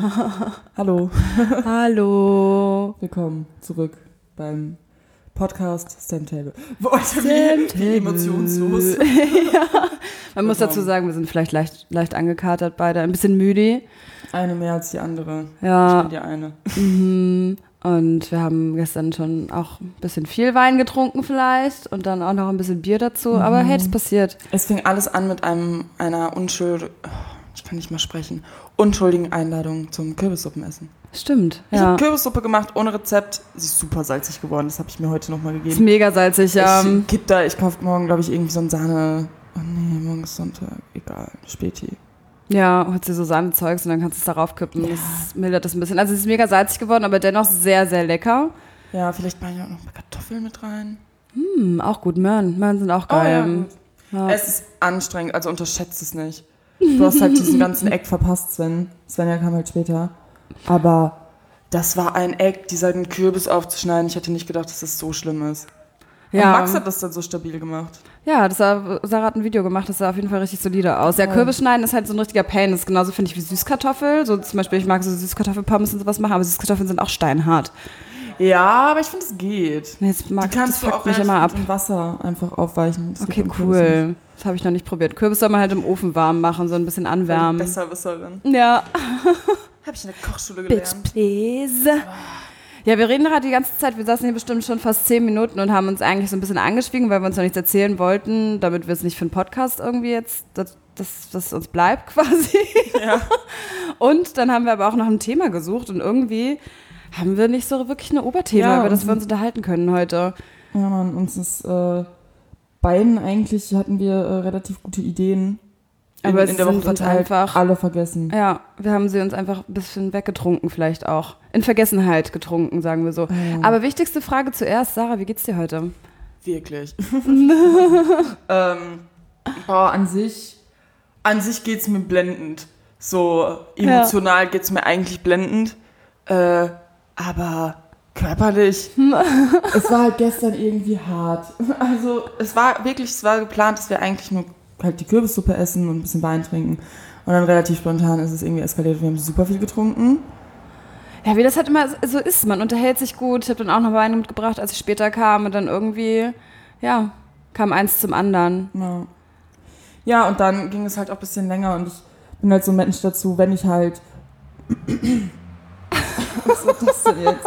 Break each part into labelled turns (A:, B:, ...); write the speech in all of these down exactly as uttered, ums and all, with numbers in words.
A: Hallo.
B: Hallo.
A: Willkommen zurück beim Podcast Stamtable. Boah, ich bin wie emotionslos.
B: Ja. Man muss dazu sagen, wir sind vielleicht leicht, leicht angekatert beide, ein bisschen müde.
A: Eine mehr als die andere.
B: Ja.
A: Ich bin die eine.
B: Mhm. Und wir haben gestern schon auch ein bisschen viel Wein getrunken vielleicht und dann auch noch ein bisschen Bier dazu. Mhm. Aber hey, das passiert.
A: Es fing alles an mit einem einer unschuld, ich kann nicht mal sprechen, unschuldigen Einladung zum Kürbissuppenessen.
B: Stimmt,
A: Ich
B: ja.
A: habe Kürbissuppe gemacht ohne Rezept. Sie ist super salzig geworden. Das habe ich mir heute nochmal gegeben.
B: Ist mega salzig, ja.
A: Ich kipp da, ich kaufe morgen, glaube ich, irgendwie so ein Sahne. Oh nee, morgen ist Sonntag. Egal, Späti.
B: Ja, holst dir so Sahnezeugs und dann kannst du es darauf kippen.
A: Ja.
B: Das mildert das ein bisschen. Also es ist mega salzig geworden, aber dennoch sehr, sehr lecker.
A: Ja, vielleicht mache ich auch noch ein paar Kartoffeln mit rein.
B: Hm, auch gut. Möhren. Möhren sind auch geil.
A: Oh, ja, gut.
B: Ja.
A: Es ist anstrengend, also unterschätzt es nicht. Du hast halt diesen ganzen Eck verpasst, Sven. Svenja kam halt später. Aber das war ein Eck, diesen Kürbis aufzuschneiden. Ich hätte nicht gedacht, dass das so schlimm ist.
B: Ja.
A: Und Max hat das dann so stabil gemacht.
B: Ja, das sah, Sarah hat ein Video gemacht, das sah auf jeden Fall richtig solide aus. Ja, Kürbis schneiden ist halt so ein richtiger Pain. Das ist genauso, finde ich, wie Süßkartoffel. So zum Beispiel, ich mag so Süßkartoffelpommes und sowas machen, aber Süßkartoffeln sind auch steinhart.
A: Ja, aber ich finde, es geht.
B: Nee, das mag,
A: Die kannst
B: das
A: du
B: fuckt
A: auch
B: mich immer ab.
A: in Wasser einfach aufweichen. Das
B: Okay,
A: geht beim Kürbis
B: cool. Das habe ich noch nicht probiert. Kürbis soll man halt im Ofen warm machen, so ein bisschen anwärmen.
A: Besserwisserin.
B: Ja.
A: Habe ich in der Kochschule gelernt.
B: Bitch, please. Ja, wir reden gerade die ganze Zeit, wir saßen hier bestimmt schon fast zehn Minuten und haben uns eigentlich so ein bisschen angeschwiegen, weil wir uns noch nichts erzählen wollten, damit wir es nicht für einen Podcast irgendwie jetzt, dass das, das uns bleibt quasi.
A: Ja.
B: Und dann haben wir aber auch nach einem Thema gesucht und irgendwie haben wir nicht so wirklich ein Oberthema,
A: Ja,
B: über das wir uns unterhalten können heute.
A: Ja, Mann, uns ist äh, beiden eigentlich hatten wir äh, relativ gute Ideen. In,
B: Aber es
A: in der
B: sind
A: Woche
B: uns
A: verteilt,
B: einfach-
A: alle vergessen.
B: Ja, wir haben sie uns einfach ein bisschen weggetrunken vielleicht auch. In Vergessenheit getrunken, sagen wir so.
A: Ja.
B: Aber wichtigste Frage zuerst, Sarah, wie geht's dir heute?
A: Wirklich. ähm, boah, an sich, an sich geht's mir blendend. So emotional geht's mir eigentlich blendend. Äh, aber körperlich. Es war halt gestern irgendwie hart. Also es war wirklich, es war geplant, dass wir eigentlich nur halt die Kürbissuppe essen und ein bisschen Wein trinken. Und dann relativ spontan ist es irgendwie eskaliert. Wir haben super viel getrunken.
B: Ja, wie das halt immer so ist, man unterhält sich gut. Ich habe dann auch noch Wein mitgebracht, als ich später kam und dann irgendwie, ja, kam eins zum anderen.
A: Ja. Ja, und dann ging es halt auch ein bisschen länger und ich bin halt so ein Mensch dazu, wenn ich halt... Was ist das denn jetzt?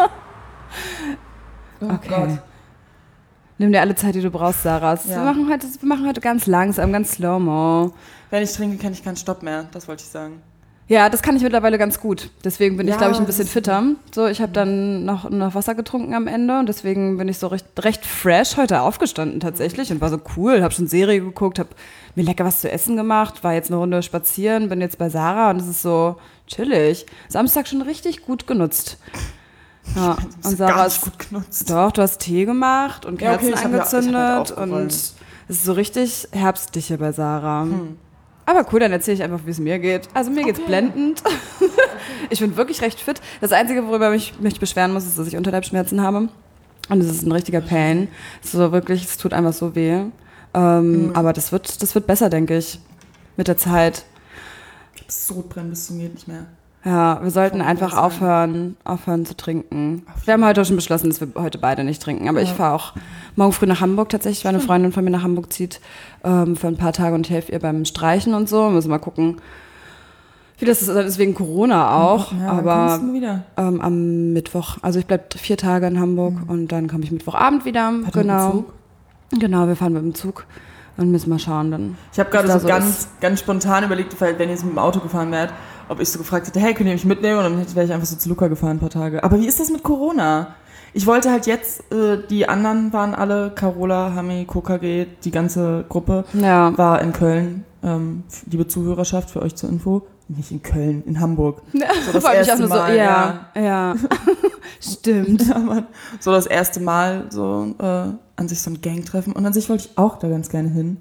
A: Oh
B: Okay.
A: Gott.
B: Nimm dir alle Zeit, die du brauchst, Sarah.
A: Ja.
B: Wir, machen heute, wir machen heute ganz langsam, ganz slow-mo.
A: Wenn ich trinke, kenne ich keinen Stopp mehr, das wollte ich sagen.
B: Ja, das kann ich mittlerweile ganz gut. Deswegen bin ich,
A: Ja,
B: glaube ich, ein
A: das
B: bisschen
A: ist-
B: fitter. So, ich habe dann noch, noch Wasser getrunken am Ende und deswegen bin ich so recht, recht fresh heute aufgestanden tatsächlich und war so cool. Habe schon Serie geguckt, habe mir lecker was zu essen gemacht, war jetzt eine Runde spazieren, bin jetzt bei Sarah und es ist so chillig. Samstag schon richtig gut genutzt. Ja,
A: Das
B: und
A: ist gar
B: Sarah
A: nicht
B: ist,
A: gut genutzt.
B: doch, du hast Tee gemacht und
A: Ja, okay,
B: Kerzen
A: ich hab ja- ich hab halt
B: angezündet
A: aufgeräumt.
B: und es ist so richtig herbstlich hier bei Sarah.
A: Hm.
B: Aber cool, dann erzähle ich einfach, wie es mir geht. Also mir geht's
A: Okay.
B: blendend. Ich bin wirklich recht fit. Das Einzige, worüber ich mich beschweren muss, ist, dass ich Unterleibsschmerzen habe. Und es ist ein richtiger Pain. Es ist so wirklich, es tut einfach so weh. Ähm,
A: Mhm.
B: Aber das wird, das wird besser, denke ich. Mit der Zeit.
A: Ich hab Sodbrennen bis zum geht nicht mehr.
B: Ja, wir sollten
A: Voll
B: einfach
A: sein.
B: aufhören, aufhören zu trinken.
A: Auf
B: Wir haben heute schon beschlossen, dass wir heute beide nicht trinken. Aber
A: Ja.
B: ich fahre auch morgen früh nach Hamburg tatsächlich, weil eine Freundin von mir nach Hamburg zieht ähm, für ein paar Tage und ich helfe ihr beim Streichen und so. Müssen mal gucken, wie das ist. Das ist wegen Corona auch.
A: Ja, dann
B: aber
A: kommst du wieder.
B: ähm, am Mittwoch. Also ich bleibe vier Tage in Hamburg und dann komme ich Mittwochabend wieder.
A: Hat er einen
B: Genau.
A: Zug?
B: Genau, wir fahren mit dem Zug und müssen mal schauen dann.
A: Ich habe gerade
B: Was
A: so
B: da so
A: ganz,
B: ist.
A: ganz spontan überlegt, weil wenn ihr jetzt mit dem Auto gefahren wärt, ob ich so gefragt hätte, hey, könnt ihr mich mitnehmen? Und dann hätte- wäre ich einfach so zu Luca gefahren ein paar Tage. Aber wie ist das mit Corona? Ich wollte halt jetzt, äh, die anderen waren alle, Carola, Hami, K K G, die ganze Gruppe
B: Ja.
A: war in Köln. Ähm, liebe Zuhörerschaft, für euch zur Info. Nicht in Köln, in Hamburg. So das
B: Vor allem ich auch
A: erste
B: nur so,
A: Mal,
B: ja, ja. Stimmt.
A: Ja, Mann. So das erste Mal so äh, an sich so ein Gangtreffen. Und an sich wollte ich auch da ganz gerne hin.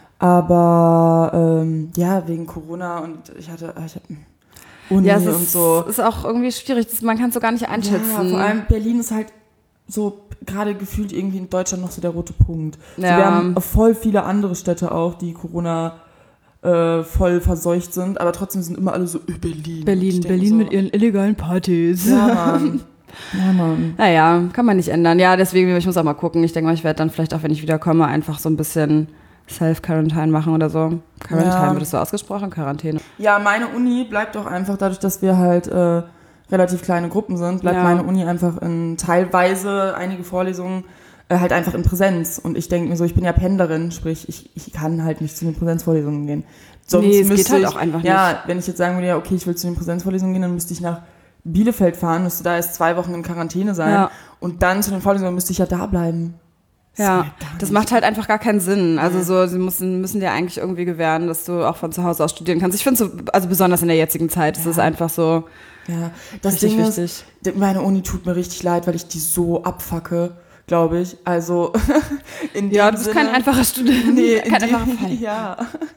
A: Aber ähm, ja, wegen Corona und ich hatte, ich hab Uni
B: Ja, es
A: und
B: ist,
A: so.
B: ist auch irgendwie schwierig. Das, man kann es so gar nicht einschätzen.
A: Ja, vor allem Berlin ist halt so gerade gefühlt irgendwie in Deutschland noch so der rote Punkt. So,
B: Ja.
A: wir haben voll viele andere Städte auch, die Corona äh, voll verseucht sind, aber trotzdem sind immer alle so, öh, Berlin.
B: Berlin, Berlin
A: so,
B: mit ihren illegalen Partys.
A: Ja, Mann. Ja, Mann.
B: Naja, kann man nicht ändern. Ja, deswegen, ich muss auch mal gucken. Ich denke mal, ich werde dann vielleicht auch, wenn ich wiederkomme, einfach so ein bisschen Self-Quarantine machen oder so. Quarantine,
A: ja.
B: wird das so ausgesprochen? Quarantäne.
A: Ja, meine Uni bleibt auch einfach, dadurch, dass wir halt äh, relativ kleine Gruppen sind, bleibt ja. meine Uni einfach in teilweise einige Vorlesungen äh, halt einfach in Präsenz. Und ich denke mir so, ich bin ja Pendlerin, sprich, ich, ich kann halt nicht zu den Präsenzvorlesungen gehen. Sonst
B: nee, es
A: müsste
B: geht halt
A: ich,
B: auch einfach
A: ja,
B: nicht.
A: wenn ich jetzt sagen würde, ja, okay, ich will zu den Präsenzvorlesungen gehen, dann müsste ich nach Bielefeld fahren, müsste da erst zwei Wochen in Quarantäne sein. Ja. Und dann zu den Vorlesungen müsste ich ja da bleiben.
B: Das ja, das macht halt einfach gar keinen Sinn. Also so, sie müssen, müssen dir eigentlich irgendwie gewähren, dass du auch von zu Hause aus studieren kannst. Ich finde so, also besonders in der jetzigen Zeit, ja. ist es einfach so
A: ja, das
B: richtig
A: Ding
B: wichtig.
A: Ist, meine Uni tut mir richtig leid, weil ich die so abfacke, glaube ich. Also in dem
B: Ja, du bist
A: Sinne,
B: kein einfacher Student.
A: Nee,
B: kein
A: dem,
B: einfacher Fall.
A: Ja.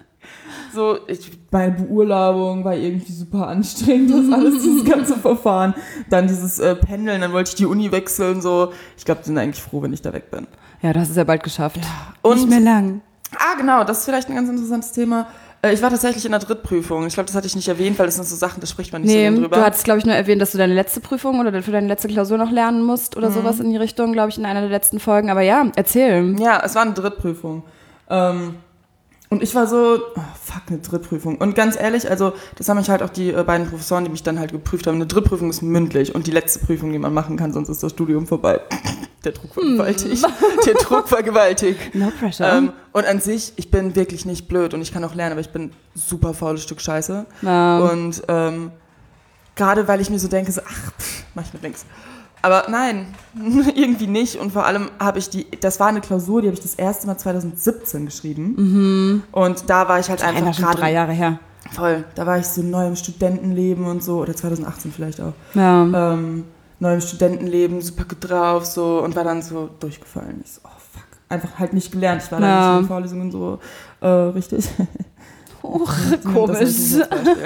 A: So, ich, meine Beurlaubung war irgendwie super anstrengend, das alles, dieses ganze Verfahren. Dann dieses äh, Pendeln, dann wollte ich die Uni wechseln, so. Ich glaube, die sind eigentlich froh, wenn ich da weg bin.
B: Ja, du hast es ja bald geschafft.
A: Ja.
B: Und nicht mehr lang.
A: Ah, genau, das ist vielleicht ein ganz interessantes Thema. Äh, ich war tatsächlich in der Drittprüfung. Ich glaube, das hatte ich nicht erwähnt, weil das sind so Sachen, da spricht man nicht
B: nee,
A: so drüber.
B: Du hattest, glaube ich, nur erwähnt, dass du deine letzte Prüfung oder für deine letzte Klausur noch lernen musst oder mhm. sowas in die Richtung, glaube ich, in einer der letzten Folgen. Aber ja, erzähl.
A: Ja, es war eine Drittprüfung. Ähm, Und ich war so, oh, fuck, eine Drittprüfung. Und ganz ehrlich, also das haben mich halt auch die äh, beiden Professoren, die mich dann halt geprüft haben, eine Drittprüfung ist mündlich und die letzte Prüfung, die man machen kann, sonst ist das Studium vorbei. Der Druck war gewaltig. Der Druck war gewaltig.
B: No pressure.
A: Ähm, und an sich, ich bin wirklich nicht blöd und ich kann auch lernen, aber ich bin super faules Stück Scheiße.
B: Ja.
A: Und ähm, gerade weil ich mir so denke, so, ach, pff, mach ich mit links. Aber nein, irgendwie nicht. Und vor allem habe ich die, das war eine Klausur, die habe ich das erste Mal zwanzig siebzehn geschrieben.
B: Mhm.
A: Und da war ich halt
B: das
A: einfach
B: gerade drei Jahre her.
A: Voll. Da war ich so neu im Studentenleben und so. Oder zwanzig achtzehn vielleicht auch.
B: Ja.
A: Ähm, neu im Studentenleben, super gut drauf, so. Und war dann so durchgefallen. Ich so, oh fuck. Einfach halt nicht gelernt. Ich war ja. da nicht in den Vorlesungen so äh, richtig.
B: Oh, komisch.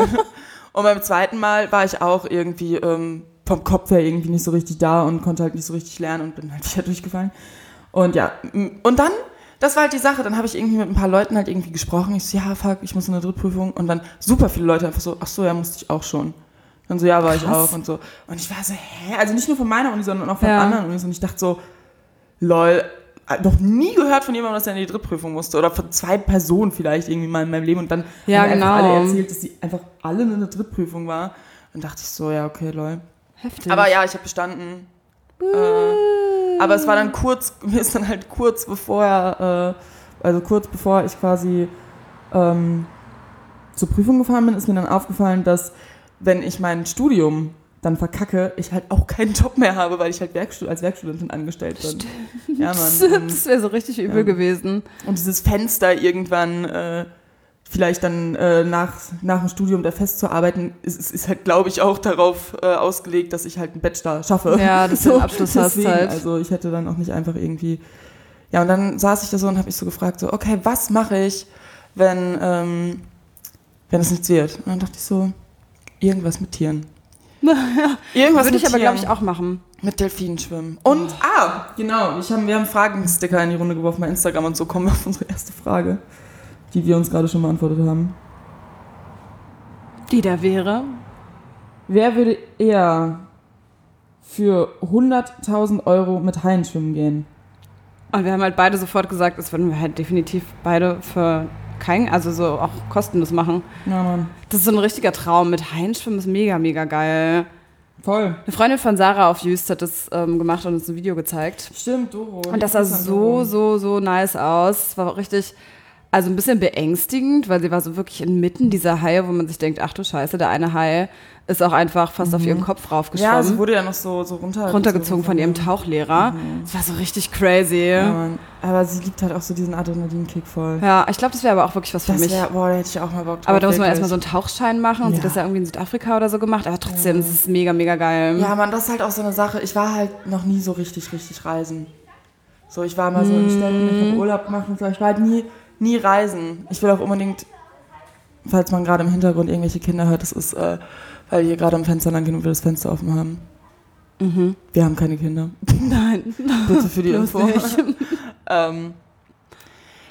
A: Und beim zweiten Mal war ich auch irgendwie ähm, vom Kopf her irgendwie nicht so richtig da und konnte halt nicht so richtig lernen und bin halt wieder durchgefallen. Und ja, und dann, das war halt die Sache, dann habe ich irgendwie mit ein paar Leuten halt irgendwie gesprochen. Ich so, ja, fuck, ich muss in eine Drittprüfung. Und dann super viele Leute einfach so, ach so, ja, musste ich auch schon. Dann so, ja, war Krass. ich auch und so. Und ich war so, hä? Also nicht nur von meiner Uni, sondern auch von ja. anderen Unis. Und ich dachte so, lol, noch nie gehört von jemandem, dass er in die Drittprüfung musste. Oder von zwei Personen vielleicht irgendwie mal in meinem Leben. Und dann
B: ja,
A: haben
B: genau.
A: einfach alle erzählt, dass die einfach alle in eine Drittprüfung war. Und dachte ich so, ja, okay, lol.
B: Heftig.
A: Aber ja, ich habe bestanden. Äh, aber es war dann kurz, mir ist dann halt kurz bevor, äh, also kurz bevor ich quasi ähm, zur Prüfung gefahren bin, ist mir dann aufgefallen, dass wenn ich mein Studium dann verkacke, ich halt auch keinen Job mehr habe, weil ich halt Werkstu- als Werkstudentin angestellt bin.
B: Stimmt.
A: Ja, Mann. Und,
B: das wäre so richtig übel ja. gewesen.
A: Und dieses Fenster irgendwann äh, vielleicht dann äh, nach, nach dem Studium da festzuarbeiten, ist, ist halt, glaube ich, auch darauf äh, ausgelegt, dass ich halt einen Bachelor schaffe.
B: Ja, dass du einen Abschluss
A: Deswegen,
B: hast halt.
A: Also ich hätte dann auch nicht einfach irgendwie... Ja, und dann saß ich da so und habe mich so gefragt, so, okay, was mache ich, wenn, ähm, wenn es nichts wird? Und dann dachte ich so, irgendwas mit Tieren.
B: Ja,
A: irgendwas
B: würde
A: mit
B: ich aber,
A: Tieren.
B: glaube ich, auch machen.
A: Mit Delfinen schwimmen. Und, oh. ah, genau, ich hab, wir haben Fragensticker in die Runde geworfen bei Instagram und so kommen wir auf unsere erste Frage, die wir uns gerade schon beantwortet haben.
B: Die da wäre?
A: Wer würde eher für hunderttausend Euro mit Haien schwimmen gehen?
B: Und wir haben halt beide sofort gesagt, das würden wir halt definitiv beide für kein, also so auch kostenlos machen.
A: Ja, Mann.
B: Das ist so ein richtiger Traum. Mit Haien schwimmen ist mega, mega geil.
A: Voll.
B: Eine Freundin von Sarah auf Jüst hat das ähm, gemacht und uns ein Video gezeigt.
A: Stimmt, Doro.
B: Und das sah so, so, so nice aus. Es war auch richtig, also ein bisschen beängstigend, weil sie war so wirklich inmitten dieser Haie, wo man sich denkt, ach du Scheiße, der eine Hai ist auch einfach fast mhm. auf ihren Kopf raufgeschwommen.
A: Ja, sie wurde ja noch so, so runter
B: runtergezogen von ihrem Tauchlehrer.
A: Mhm.
B: Das war so richtig crazy.
A: Ja, Mann. Aber sie liebt halt auch so diesen Adrenalinkick voll.
B: Ja, ich glaube, das wäre aber auch wirklich was für
A: das
B: mich.
A: Wär, boah, da hätte ich auch mal Bock drauf.
B: Aber da muss man
A: wirklich.
B: erstmal so einen Tauchschein machen und
A: ja.
B: sie hat das ja irgendwie in Südafrika oder so gemacht. Aber trotzdem, ja. das ist mega, mega geil.
A: Ja, Mann, das ist halt auch so eine Sache. Ich war halt noch nie so richtig, richtig reisen. So, ich war mal so in Städten, ich habe Urlaub gemacht und so. Ich war halt nie, nie reisen. Ich will auch unbedingt, falls man gerade im Hintergrund irgendwelche Kinder hört, das ist, äh, weil wir hier gerade am Fenster lang gehen und wir das Fenster offen haben.
B: Mhm.
A: Wir haben keine Kinder.
B: Nein.
A: Bitte für die Info. ähm,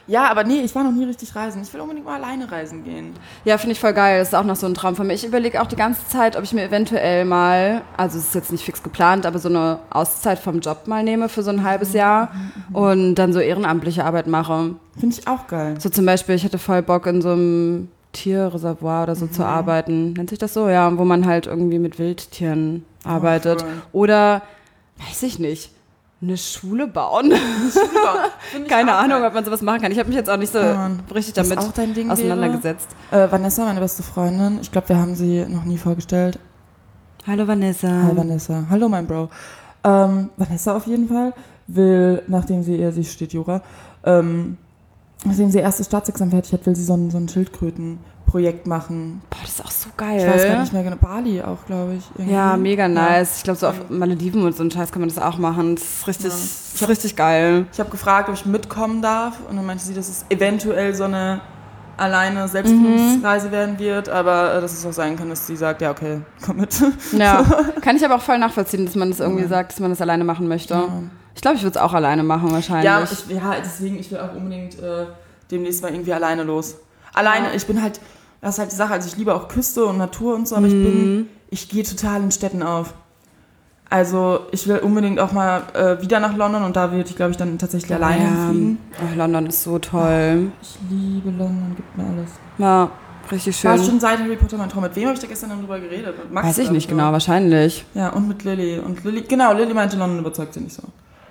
A: Ja, aber nee, ich war noch nie richtig reisen. Ich will unbedingt mal alleine reisen gehen.
B: Ja, finde ich voll geil. Das ist auch noch so ein Traum von mir. Ich überlege auch die ganze Zeit, ob ich mir eventuell mal, also es ist jetzt nicht fix geplant, aber so eine Auszeit vom Job mal nehme für so ein halbes Jahr mhm. und dann so ehrenamtliche Arbeit mache.
A: Finde ich auch geil.
B: So zum Beispiel, ich hätte voll Bock in so einem Tierreservoir oder so mhm. zu arbeiten. Nennt sich das so? Ja, wo man halt irgendwie mit Wildtieren arbeitet. Oh, cool. Oder, weiß ich nicht, eine Schule bauen. Eine Schule bauen. Keine Ahnung, geil. Ob man sowas machen kann. Ich habe mich jetzt auch nicht so ja, richtig damit auch dein Ding auseinandergesetzt.
A: Äh, Vanessa, meine beste Freundin, ich glaube, wir haben sie noch nie vorgestellt.
B: Hallo Vanessa.
A: Hallo Vanessa. Hallo mein Bro. Ähm, Vanessa auf jeden Fall will, nachdem sie, eher sie studiert Jura, ähm, nachdem sie erstes Staatsexamen fertig hat, will sie so ein, so ein Schildkrötenprojekt machen.
B: Boah, das ist auch so geil.
A: Ich weiß gar nicht mehr genau. Bali auch, glaube ich. Irgendwie.
B: Ja, mega nice. Ja. Ich glaube, so auf Malediven und so einen Scheiß kann man das auch machen. Das ist richtig, ja. das ist richtig geil.
A: Ich habe gefragt, ob ich mitkommen darf. Und dann meinte sie, dass es eventuell so eine alleine Selbstfindungsreise mhm. werden wird. Aber äh, dass es auch sein kann, dass sie sagt, ja, okay, komm mit.
B: Ja, kann ich aber auch voll nachvollziehen, dass man das irgendwie ja. sagt, dass man das alleine machen möchte. Ja. Ich glaube, ich würde es auch alleine machen wahrscheinlich.
A: Ja, ich, ja, deswegen, ich will auch unbedingt äh, demnächst mal irgendwie alleine los. Alleine, ja. ich bin halt, das ist halt die Sache, also ich liebe auch Küste und Natur und so, aber mhm. ich bin, ich gehe total in Städten auf. Also ich will unbedingt auch mal äh, wieder nach London und da würde ich, glaube ich, dann tatsächlich ja. alleine fliegen.
B: Ach, London ist so toll.
A: Ich liebe London, gibt mir alles.
B: Ja, richtig schön.
A: War schon seit Harry Potter mein Traum. Mit wem habe ich da gestern dann drüber geredet? Mit Max,
B: weiß ich nicht genau, wahrscheinlich.
A: Ja, und mit Lilly. Und Lilly, genau, Lilly meinte, London überzeugt sie nicht so.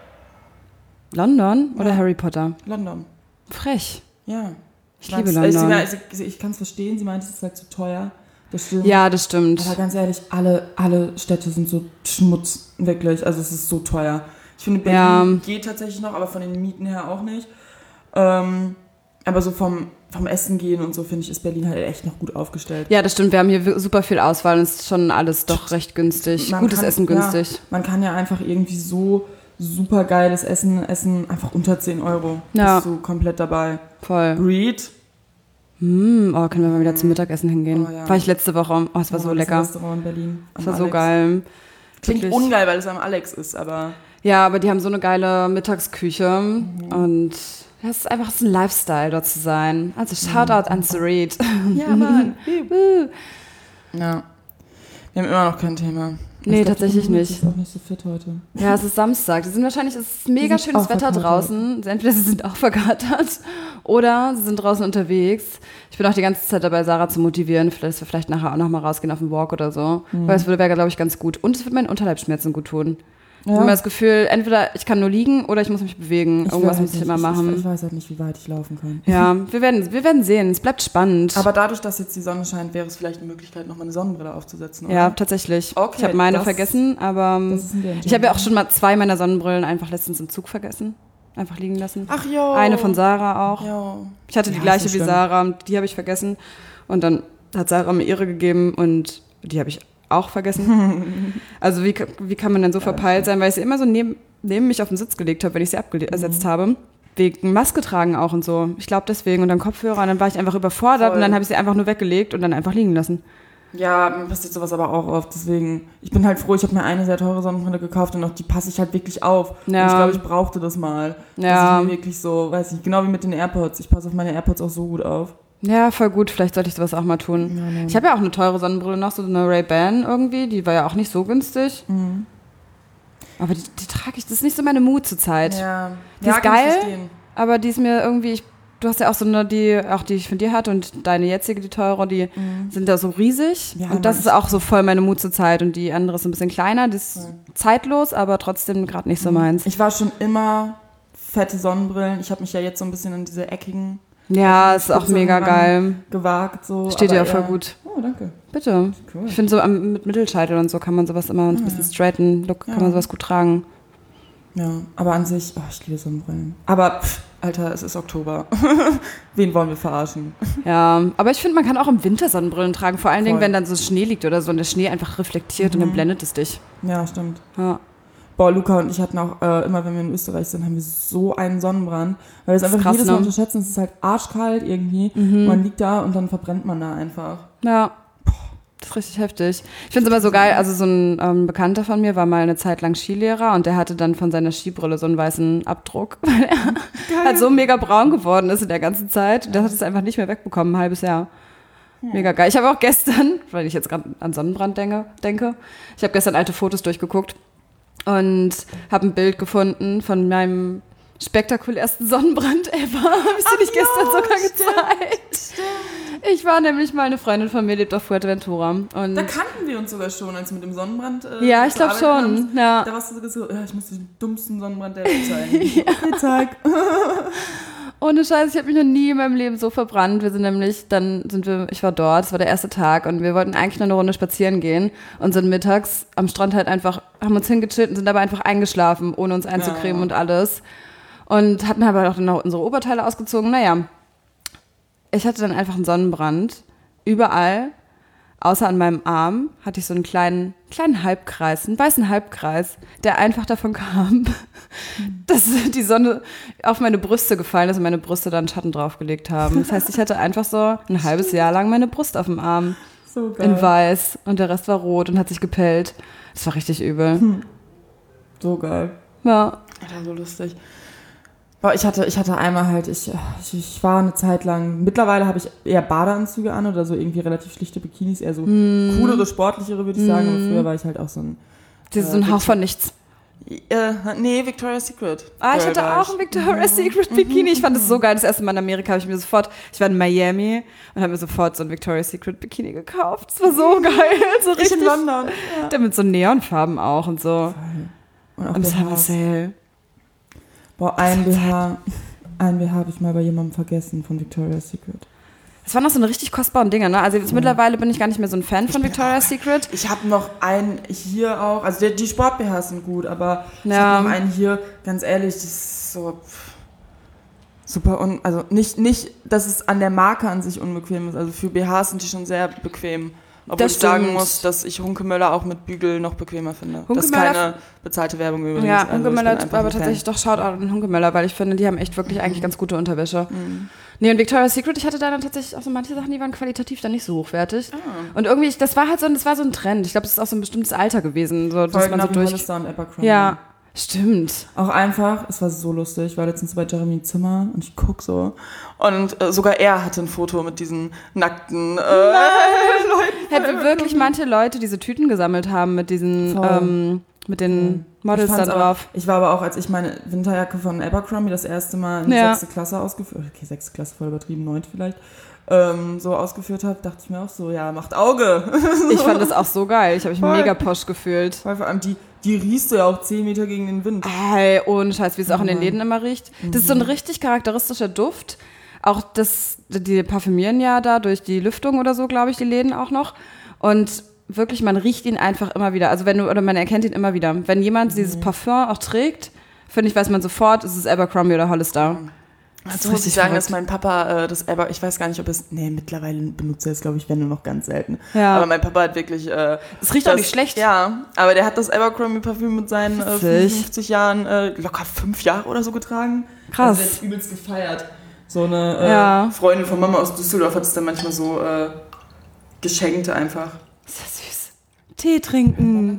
B: London oder
A: ja.
B: Harry Potter?
A: London.
B: Frech.
A: Ja.
B: Ich liebe London.
A: Also sie, ich kann es verstehen, sie meinte, es ist halt zu teuer. Das stimmt.
B: Ja, das stimmt.
A: Aber ganz ehrlich, alle, alle Städte sind so Schmutz, wirklich. Also es ist so teuer. Ich finde, Berlin ja. geht tatsächlich noch, aber von den Mieten her auch nicht. Ähm, aber so vom, vom Essen gehen und so, finde ich, ist Berlin halt echt noch gut aufgestellt.
B: Ja, das stimmt. Wir haben hier super viel Auswahl und es ist schon alles doch recht günstig. Man Gutes kann, Essen günstig.
A: Ja, man kann ja einfach irgendwie so super geiles Essen essen, einfach unter zehn Euro.
B: Ja.
A: Bist du komplett dabei.
B: Voll.
A: Breed.
B: Mm, oh, können wir mal wieder zum Mittagessen hingehen.
A: Oh, ja.
B: War ich letzte Woche. Oh, es war oh, so lecker.
A: Das Restaurant in Berlin.
B: Es war Alex. So geil.
A: Klingt wirklich ungeil, weil es am Alex ist, aber...
B: Ja, aber die haben so eine geile Mittagsküche mhm. und das ist einfach so ein Lifestyle, dort zu sein. Also Shoutout mhm. an Sarit.
A: Ja, Mann. Ja. Wir haben immer noch kein Thema.
B: Nee, glaub, tatsächlich nicht.
A: Ich bin auch nicht so fit heute.
B: Ja, es ist Samstag. Die sind wahrscheinlich, es ist mega schönes Wetter draußen. Entweder sie sind auch verkatert oder sie sind draußen unterwegs. Ich bin auch die ganze Zeit dabei, Sarah zu motivieren, dass wir vielleicht nachher auch noch mal rausgehen auf den Walk oder so. Mhm. Weil es würde, wäre, glaube ich, ganz gut. Und es würde meinen Unterleibsschmerzen gut tun. Ja. Ich habe das Gefühl, entweder ich kann nur liegen oder ich muss mich bewegen.
A: Ich
B: Irgendwas
A: halt
B: muss ich
A: nicht,
B: immer machen.
A: Ich, ich weiß halt nicht, wie weit ich laufen kann.
B: Ja, wir werden, wir werden sehen. Es bleibt spannend.
A: Aber dadurch, dass jetzt die Sonne scheint, wäre es vielleicht eine Möglichkeit, noch mal eine Sonnenbrille aufzusetzen, oder?
B: Ja, tatsächlich.
A: Okay,
B: ich habe meine vergessen, aber ich habe ja auch schon mal zwei meiner Sonnenbrillen einfach letztens im Zug vergessen. Einfach liegen lassen.
A: Ach jo.
B: Eine von Sarah auch.
A: Jo.
B: Ich hatte die
A: ja,
B: gleiche wie Sarah, die habe ich vergessen. Und dann hat Sarah mir ihre gegeben und die habe ich auch vergessen. Also wie, wie kann man denn so verpeilt sein, weil ich sie immer so neben, neben mich auf den Sitz gelegt habe, wenn ich sie abgesetzt mhm. habe. Wegen Maske tragen auch und so. Ich glaube deswegen. Und dann Kopfhörer und dann war ich einfach überfordert. Voll. Und dann habe ich sie einfach nur weggelegt und dann einfach liegen lassen.
A: Ja, mir passiert sowas aber auch oft. Deswegen, ich bin halt froh, ich habe mir eine sehr teure Sonnenbrille gekauft und auch die passe ich halt wirklich auf.
B: Ja.
A: Und ich glaube, ich brauchte das mal.
B: Ja.
A: Das ist wirklich so, weiß ich, genau wie mit den AirPods. Ich passe auf meine AirPods auch so gut auf.
B: Ja, voll gut. Vielleicht sollte ich sowas auch mal tun. Ja, ich habe ja auch eine teure Sonnenbrille noch, so eine Ray-Ban irgendwie. Die war ja auch nicht so günstig.
A: Mhm.
B: Aber die, die trage ich, das ist nicht so meine Mut zurzeit.
A: Ja,
B: die
A: ja,
B: ist geil, aber die ist mir irgendwie, ich, du hast ja auch so eine, die, auch die ich von dir hatte und deine jetzige, die teure, die mhm. sind da so riesig. Ja, und das ist auch so voll meine Mut zurzeit. Und die andere ist ein bisschen kleiner, die ist mhm. zeitlos, aber trotzdem gerade nicht so meins.
A: Ich war schon immer fette Sonnenbrillen. Ich habe mich ja jetzt so ein bisschen in diese eckigen
B: Ja, ist auch mega geil.
A: Gewagt so.
B: Steht dir auch voll gut.
A: Oh, danke.
B: Bitte.
A: Cool.
B: Ich finde so am, mit Mittelscheitel und so kann man sowas immer, ein bisschen straighten Look,
A: ja.
B: kann man sowas gut tragen.
A: Ja, aber an sich, oh, ich liebe Sonnenbrillen. Aber, pff, Alter, es ist Oktober. Wen wollen wir verarschen?
B: Ja, aber ich finde, man kann auch im Winter Sonnenbrillen tragen. Vor allen voll. Dingen, wenn dann so Schnee liegt oder so und der Schnee einfach reflektiert mhm. und dann blendet es dich.
A: Ja, stimmt.
B: Ja.
A: Boah, Luca und ich hatten auch, äh, immer wenn wir in Österreich sind, haben wir so einen Sonnenbrand. Weil wir es einfach krass, jedes Mal ne? unterschätzen. Es ist halt arschkalt irgendwie. Mhm. Man liegt da und dann verbrennt man da einfach.
B: Ja. Das ist richtig heftig. Ich finde es immer so geil, also so ein ähm, Bekannter von mir war mal eine Zeit lang Skilehrer und der hatte dann von seiner Skibrille so einen weißen Abdruck, weil er geil. halt so mega braun geworden ist in der ganzen Zeit. Der hat es einfach nicht mehr wegbekommen, ein halbes Jahr. Mega geil. Ich habe auch gestern, weil ich jetzt gerade an Sonnenbrand denke, denke ich habe gestern alte Fotos durchgeguckt und habe ein Bild gefunden von meinem spektakulärsten Sonnenbrand ever. Habe ich dir nicht gestern sogar gezeigt? Stimmt. Ich war nämlich mal, eine Freundin von mir lebt auf Fuerteventura. Und
A: da kannten wir uns sogar schon, als wir mit dem Sonnenbrand äh,
B: ja, ich glaube schon. Ja.
A: Da warst du so, ja, ich muss den dummsten Sonnenbrand der Welt zeigen. ja. Okay, zeig.
B: Ohne Scheiß, ich habe mich noch nie in meinem Leben so verbrannt. Wir sind nämlich, dann sind wir, ich war dort, es war der erste Tag und wir wollten eigentlich noch eine Runde spazieren gehen und sind mittags am Strand halt einfach, haben uns hingechillt und sind dabei einfach eingeschlafen, ohne uns einzucremen ja. und alles. Und hatten aber auch noch unsere Oberteile ausgezogen. Naja, ich hatte dann einfach einen Sonnenbrand. Überall, außer an meinem Arm, hatte ich so einen kleinen, kleinen Halbkreis, einen weißen Halbkreis, der einfach davon kam, dass die Sonne auf meine Brüste gefallen ist und meine Brüste dann Schatten draufgelegt haben. Das heißt, ich hatte einfach so ein halbes Jahr lang meine Brust auf dem Arm. So geil. In weiß und der Rest war rot und hat sich gepellt. Das war richtig übel. Hm.
A: So geil.
B: Ja.
A: Alter, so lustig. Boah, ich hatte, ich hatte einmal halt, ich, ich, ich war eine Zeit lang, mittlerweile habe ich eher Badeanzüge an oder so irgendwie relativ schlichte Bikinis, eher so mm. coolere, sportlichere, würde ich sagen, aber früher war ich halt auch so ein...
B: Das ist äh, so ein Hauch von nichts.
A: Äh, nee, Victoria's Secret.
B: Ah, ich hatte auch ein Victoria's Secret Bikini. Ich fand das so geil. Das erste Mal in Amerika habe ich mir sofort, ich war in Miami und habe mir sofort so ein Victoria's Secret Bikini gekauft. Das war so geil. So richtig,
A: ich in London.
B: Ja. Der mit so Neonfarben auch und so.
A: Und, auch
B: und das war Marcel.
A: Boah, ein B H, ein B H habe ich mal bei jemandem vergessen von Victoria's Secret.
B: Das waren noch so eine richtig kostbaren Dinge, ne? Also jetzt ja. mittlerweile bin ich gar nicht mehr so ein Fan von Victoria's Secret.
A: Ich habe noch einen hier auch, also die, die Sport-B Hs sind gut, aber ich
B: ja.
A: habe noch einen hier, ganz ehrlich, das ist so pff, super, un, also nicht, nicht, dass es an der Marke an sich unbequem ist, also für B Hs sind die schon sehr bequem. Obwohl das ich stimmt. sagen muss, dass ich Hunkemöller auch mit Bügel noch bequemer finde. Das ist keine bezahlte Werbung übrigens.
B: Ja,
A: also
B: Hunkemöller war aber tatsächlich doch Shoutout an Hunkemöller, weil ich finde, die haben echt wirklich mhm. eigentlich ganz gute Unterwäsche. Mhm. Nee, und Victoria's Secret, ich hatte da dann tatsächlich auch so manche Sachen, die waren qualitativ dann nicht so hochwertig. Ah. Und irgendwie, das war halt so, das war so ein Trend. Ich glaube, das ist auch so ein bestimmtes Alter gewesen. So, dass man so durch...
A: Hollister und Abercrombie.
B: Ja, stimmt.
A: Auch einfach, es war so lustig, ich war letztens bei Jeremy Zimmer und ich guck so. Und äh, sogar er hatte ein Foto mit diesen nackten äh, Leuten.
B: Hätten wirklich manche Leute diese Tüten gesammelt haben mit diesen, ähm, mit den Models da drauf.
A: Ich war aber auch, als ich meine Winterjacke von Abercrombie das erste Mal in ja. sechste Klasse ausgeführt, okay, sechste Klasse voll übertrieben, neunte vielleicht, ähm, so ausgeführt habe, dachte ich mir auch so, ja, macht Auge.
B: Ich fand das auch so geil, ich habe mich voll. mega posch gefühlt.
A: Voll, vor allem die, die riechst du ja auch zehn Meter gegen den Wind.
B: Ey, ohne Scheiß, wie es auch in den Läden immer riecht. Das ist so ein richtig charakteristischer Duft. Auch das, die parfümieren ja da durch die Lüftung oder so, glaube ich, die Läden auch noch. Und wirklich, man riecht ihn einfach immer wieder. Also wenn du, oder man erkennt ihn immer wieder. Wenn jemand mhm. dieses Parfum auch trägt, finde ich, weiß man sofort, ist es Abercrombie oder Hollister.
A: Also muss ich sagen, verrückt. Dass mein Papa äh, das Aber, ich weiß gar nicht, ob es, nee, mittlerweile benutzt er es, glaube ich, wenn nur noch ganz selten. Ja. Aber mein Papa hat wirklich... Äh,
B: das riecht das, auch nicht schlecht.
A: Ja, aber der hat das Abercrombie-Parfüm mit seinen äh, fünfundfünfzig Jahren äh, locker fünf Jahre oder so getragen.
B: Krass.
A: Also der hat übelst gefeiert. So eine äh, ja. Freundin von Mama aus Düsseldorf hat es dann manchmal so äh, geschenkt einfach.
B: Ist ja süß. Tee trinken.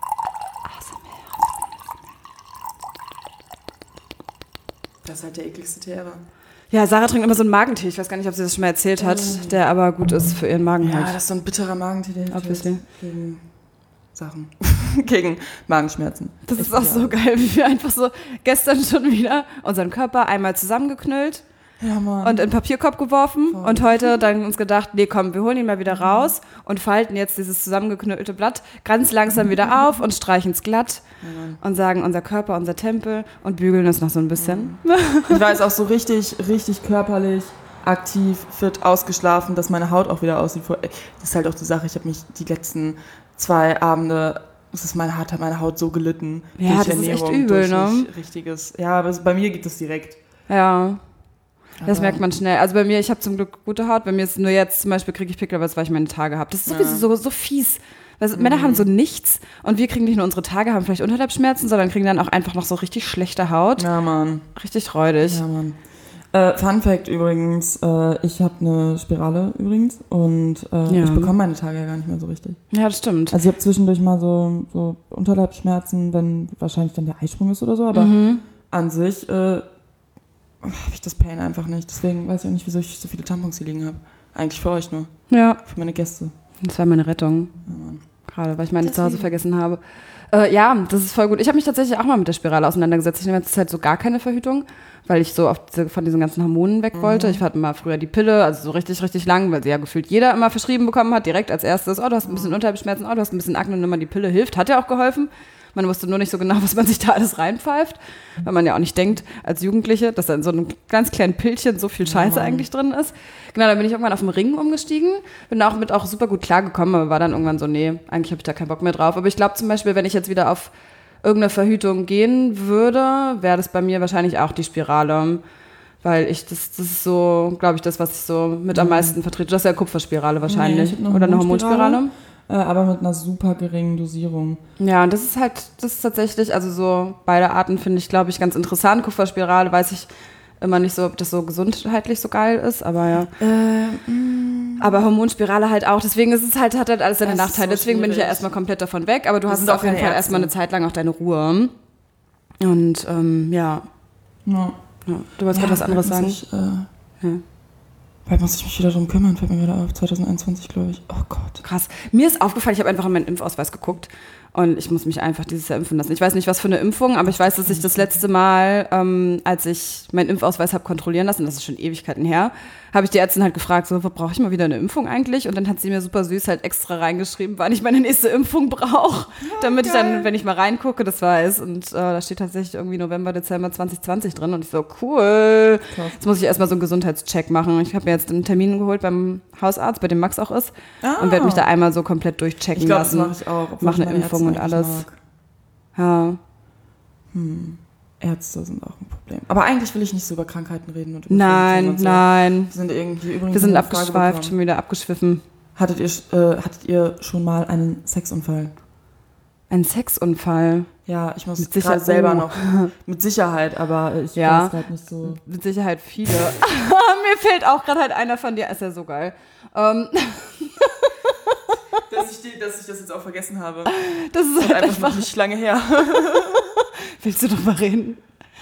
A: Das ist halt der ekligste Tee ever.
B: Ja, Sarah trinkt immer so einen Magentee. Ich weiß gar nicht, ob sie das schon mal erzählt hat, oh. der aber gut ist für ihren Magen
A: ja,
B: halt.
A: Ja, das ist so ein bitterer Magentee, der hilft gegen Sachen. Gegen Magenschmerzen.
B: Das ist auch so geil, wie wir einfach so gestern schon wieder unseren Körper einmal zusammengeknüllt.
A: Ja, Mann.
B: Und in den Papierkorb geworfen oh. und heute dann uns gedacht, nee, komm, wir holen ihn mal wieder raus und falten jetzt dieses zusammengeknüllte Blatt ganz langsam wieder auf und streichen es glatt ja, und sagen, unser Körper, unser Tempel und bügeln es noch so ein bisschen.
A: Ja. Ich war jetzt auch so richtig, richtig körperlich aktiv, fit, ausgeschlafen, dass meine Haut auch wieder aussieht. Das ist halt auch die Sache, ich habe mich die letzten zwei Abende, das ist meine, hat meine Haut so gelitten.
B: Ja, durch das Ernährung, ist echt übel, ne?
A: Richtiges, ja, aber bei mir geht das direkt.
B: Ja. Das merkt man schnell. Also bei mir, ich habe zum Glück gute Haut. Bei mir ist nur jetzt zum Beispiel kriege ich Pickel, weil ich meine Tage habe. Das ist sowieso ja. so, so fies. Also mhm. Männer haben so nichts und wir kriegen nicht nur unsere Tage, haben vielleicht Unterleibsschmerzen, sondern kriegen dann auch einfach noch so richtig schlechte Haut.
A: Ja, Mann.
B: Richtig räudig.
A: Ja, Mann. Äh, Fun Fact übrigens, äh, ich habe eine Spirale übrigens und äh,
B: Ja.
A: ich bekomme meine Tage ja gar nicht mehr so richtig.
B: Ja, das stimmt.
A: Also ich habe zwischendurch mal so, so Unterleibsschmerzen, wenn wahrscheinlich dann der Eisprung ist oder so, aber
B: Mhm.
A: an sich äh, habe ich das Pain einfach nicht. Deswegen weiß ich auch nicht, wieso ich so viele Tampons hier liegen habe. Eigentlich für euch nur,
B: Ja,
A: für meine Gäste.
B: das war meine Rettung.
A: Ja, Mann.
B: Gerade, weil ich meine zu Hause
A: Deswegen.
B: vergessen habe. Äh, ja, das ist voll gut. Ich habe mich tatsächlich auch mal mit der Spirale auseinandergesetzt. Ich nehme jetzt halt so gar keine Verhütung, weil ich so auf diese, von diesen ganzen Hormonen weg wollte.
A: Mhm.
B: Ich hatte mal früher die Pille, also so richtig, richtig lang, weil sie ja gefühlt jeder immer verschrieben bekommen hat. Direkt als erstes, oh, du hast ein bisschen Unterleibsschmerzen, oh, du hast ein bisschen Akne, nimm mal die Pille, hilft. Hat ja auch geholfen. Man wusste nur nicht so genau, was man sich da alles reinpfeift, weil man ja auch nicht denkt, als Jugendliche, dass da in so einem ganz kleinen Pillchen so viel Scheiße
A: Ja.
B: eigentlich drin ist. Genau, dann bin ich irgendwann auf den Ring umgestiegen, bin auch mit auch super gut klargekommen, aber war dann irgendwann so, nee, eigentlich habe ich da keinen Bock mehr drauf. Aber ich glaube zum Beispiel, wenn ich jetzt wieder auf irgendeine Verhütung gehen würde, wäre das bei mir wahrscheinlich auch die Spirale. Weil ich, das, das ist so, glaube ich, das, was ich so mit am meisten vertrete. Das ist ja Kupferspirale wahrscheinlich.
A: Nee, ich hab eine
B: Oder eine
A: Hormonspirale.
B: Hormonspirale.
A: Äh, aber mit einer super geringen Dosierung.
B: Ja, und das ist halt, das ist tatsächlich, also so beide Arten finde ich, glaube ich, ganz interessant. Kupferspirale weiß ich immer nicht so, ob das so gesundheitlich so geil ist, aber ja.
A: Äh, mh,
B: Aber Hormonspirale halt auch, deswegen ist es halt, hat halt alles seine
A: Das ist
B: Nachteile.
A: so
B: Deswegen bin ich ja
A: schwierig.
B: erstmal komplett davon weg, aber du
A: Wir
B: hast
A: sind
B: auf
A: auch
B: jeden
A: keine
B: Fall erstmal eine
A: Ärzte.
B: Zeit lang auch deine Ruhe. Und ähm, ja,
A: ja.
B: ja, du wolltest
A: Ja,
B: gerade was anderes
A: bald
B: sagen.
A: muss Ich, äh,
B: Ja.
A: bald muss ich mich wieder drum kümmern, fällt mir gerade auf. zwanzig einundzwanzig, glaube ich. Oh Gott.
B: Krass. Mir ist aufgefallen, ich habe einfach in meinen Impfausweis geguckt und ich muss mich einfach dieses Jahr impfen lassen. Ich weiß nicht, was für eine Impfung, aber ich weiß, dass ich das letzte Mal, ähm, als ich meinen Impfausweis habe kontrollieren lassen, das ist schon Ewigkeiten her, habe ich die Ärztin halt gefragt, so, brauche ich mal wieder eine Impfung eigentlich? Und dann hat sie mir super süß halt extra reingeschrieben, wann ich meine nächste Impfung brauche, damit ich dann, wenn ich mal reingucke, das weiß. Und äh, da steht tatsächlich irgendwie November, Dezember zwanzig zwanzig drin und ich so, cool.
A: Krass.
B: Jetzt muss ich erstmal so einen Gesundheitscheck machen. Ich habe mir jetzt einen Termin geholt beim Hausarzt, bei dem Max auch ist,
A: Ah.
B: und werde mich da einmal so komplett durchchecken
A: Ich glaube, das
B: lassen.
A: mache ich auch. obwohl
B: Mach
A: ich
B: eine
A: meine
B: Impfung und
A: Ärzte
B: alles.
A: eigentlich mag.
B: Ja.
A: Ärzte sind auch ein Problem. Aber eigentlich will ich nicht so über Krankheiten reden. Und über
B: Nein,
A: Krankheiten und so.
B: nein.
A: Wir sind irgendwie übrigens
B: Wir sind
A: eine Frage
B: abgeschweift,
A: bekommen.
B: schon wieder abgeschwiffen.
A: Hattet ihr, äh, hattet ihr schon mal einen Sexunfall?
B: Ein Sexunfall.
A: Ja, ich muss
B: Mit Sicherheit-
A: gerade selber
B: oh.
A: noch. Mit Sicherheit, aber ich
B: Ja.
A: weiß gerade nicht so.
B: Mit Sicherheit viele. Mir fehlt auch gerade halt einer von dir. Ist ja so geil. Ähm,
A: Dass ich, die, dass ich das jetzt auch vergessen habe.
B: das ist
A: Und
B: halt
A: einfach
B: einfach.
A: noch nicht lange her.
B: Willst du drüber reden?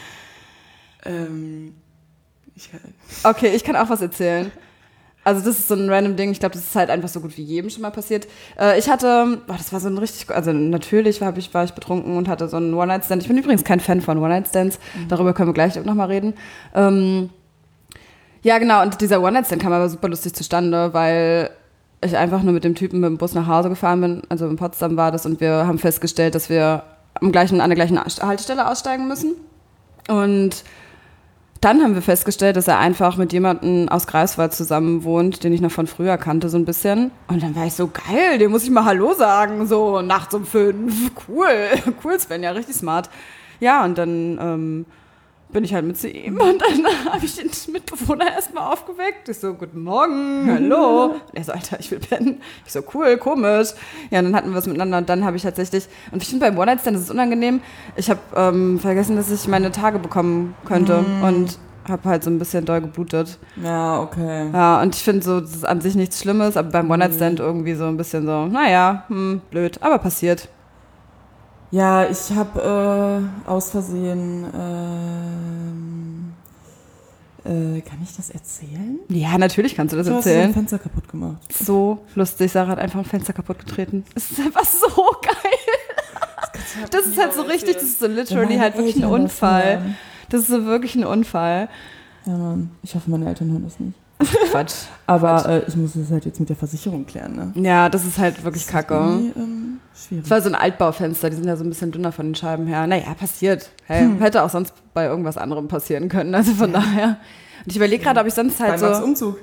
A: ähm, ich,
B: Okay, ich kann auch was erzählen. Also das ist so ein random Ding. Ich glaube, das ist halt einfach so gut wie jedem schon mal passiert. Äh, ich hatte, boah, das war so ein richtig, also natürlich war ich, war ich betrunken und hatte so einen One-Night-Stand. Ich bin übrigens kein Fan von One-Night-Stands. Mhm. Darüber können wir gleich nochmal reden. Ähm, ja, genau. Und dieser One-Night-Stand kam aber super lustig zustande, weil ich einfach nur mit dem Typen mit dem Bus nach Hause gefahren bin. Also in Potsdam war das und wir haben festgestellt, dass wir am gleichen, an der gleichen Haltestelle aussteigen müssen. Und dann haben wir festgestellt, dass er einfach mit jemandem aus Greifswald zusammen wohnt, den ich noch von früher kannte, so ein bisschen. Und dann war ich so, geil, dem muss ich mal Hallo sagen, so nachts um fünf. Cool, cool, Sven, ja, richtig smart. Ja, und dann ähm, bin ich halt mit zu ihm und dann habe ich den Mitbewohner erstmal aufgeweckt. Ich so, guten Morgen, hallo. Und er so, Alter, ich will pennen. Ich so, cool, komisch. Ja, und dann hatten wir es miteinander und dann habe ich tatsächlich, und ich finde beim One-Night-Stand, das ist unangenehm, ich habe ähm, vergessen, dass ich meine Tage bekommen könnte
A: Mm.
B: und habe halt so ein bisschen doll geblutet.
A: ja, okay.
B: Ja, und ich finde so, das ist an sich nichts Schlimmes, aber beim One-Night-Stand irgendwie so ein bisschen so, naja, hm, blöd, aber passiert.
A: Ja, ich habe äh, aus Versehen. Ähm, äh, kann ich das erzählen?
B: Ja, natürlich kannst du das
A: Du hast so
B: erzählen.
A: ein Fenster kaputt gemacht.
B: So lustig, Sarah hat einfach ein Fenster kaputt getreten. Es ist einfach so geil. Das ist halt so richtig, das ist so literally
A: Wenn
B: halt
A: meine
B: wirklich ein
A: Eltern das
B: Unfall.
A: hören.
B: Das ist so wirklich ein Unfall.
A: Ja, Mann. Ich hoffe, meine Eltern hören das nicht.
B: Quatsch.
A: Aber äh, ich muss es halt jetzt mit der Versicherung klären, ne?
B: Ja, das ist halt wirklich kacke.
A: Irgendwie, ähm, schwierig.
B: Das war so ein Altbaufenster, die sind ja so ein bisschen dünner von den Scheiben her. Naja, passiert. Hey, hätte auch sonst bei irgendwas anderem passieren können. Also von daher. Und ich überlege gerade, ob ich sonst halt
A: Bei Max
B: so.
A: Umzug.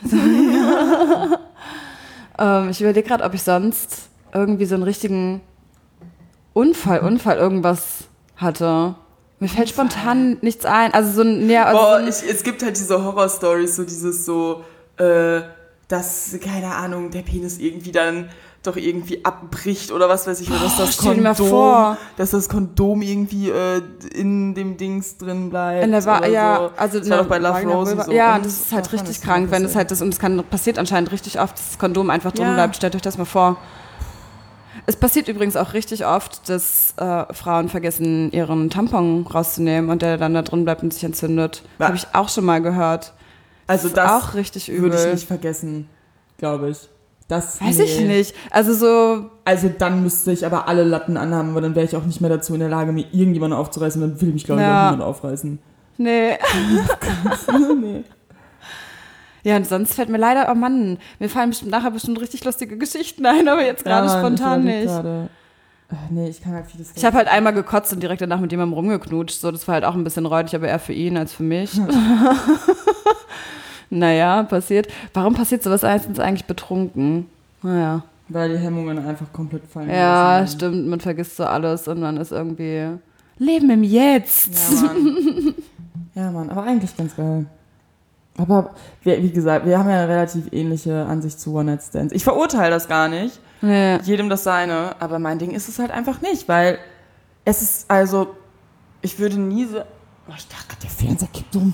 B: Ähm, ich überlege gerade, ob ich sonst irgendwie so einen richtigen Unfall, Unfall irgendwas hatte. Mir fällt spontan nichts ein. Also so ein, ja, also
A: Boah,
B: so ein,
A: ich, es gibt halt diese Horror-Stories, so dieses so, äh, dass, keine Ahnung, der Penis irgendwie dann doch irgendwie abbricht oder was weiß ich, oder dass das
B: stell dir mal
A: Kondom,
B: vor.
A: dass das Kondom irgendwie äh, in dem Dings drin bleibt.
B: In der Wa-
A: oder
B: ja,
A: so.
B: also
A: das war doch bei Love
B: Vagina,
A: Rosie
B: Vulva-
A: so.
B: Ja,
A: Und
B: das ist halt
A: davon
B: richtig
A: ist
B: krank, wenn es
A: passiert.
B: halt das, und es kann passiert anscheinend richtig oft, dass das Kondom einfach drin
A: Ja.
B: bleibt. Stellt euch das mal vor. Es passiert übrigens auch richtig oft, dass äh, Frauen vergessen, ihren Tampon rauszunehmen und der dann da drin bleibt und sich entzündet.
A: Ja.
B: Habe ich auch schon mal gehört.
A: Also
B: ist
A: das
B: auch richtig übel.
A: würde ich nicht vergessen, glaube ich. Das,
B: Weiß
A: nee.
B: ich nicht. Also so,
A: Also dann müsste ich aber alle Latten anhaben, weil dann wäre ich auch nicht mehr dazu in der Lage, mir irgendjemanden aufzureißen. Dann will mich, glaube ich,
B: Ja.
A: auch niemand aufreißen.
B: nee.
A: nee.
B: Ja, und sonst fällt mir leider, oh Mann, mir fallen bestimmt nachher bestimmt richtig lustige Geschichten ein, aber jetzt gerade
A: Ja, Mann,
B: spontan
A: ich überleg
B: nicht.
A: Grade. Ach, nee, ich kann halt vieles
B: Ich habe halt einmal gekotzt und direkt danach mit jemandem rumgeknutscht. So, das war halt auch ein bisschen räudig, aber eher für ihn als für mich. Naja, passiert. Warum passiert sowas meistens eigentlich betrunken? Naja.
A: Weil die Hemmungen einfach komplett fallen.
B: Ja,
A: lassen.
B: stimmt, man vergisst so alles und man ist irgendwie Leben im Jetzt.
A: Ja, Mann. Ja, Mann, aber eigentlich ganz geil. Aber wie, wie gesagt, wir haben ja eine relativ ähnliche Ansicht zu One-Night-Stands. Ich verurteile das gar nicht.
B: Nee.
A: Jedem das seine. Aber mein Ding ist es halt einfach nicht, weil es ist, also, ich würde nie so... Oh, ich dachte gerade, der Fernseher kippt um.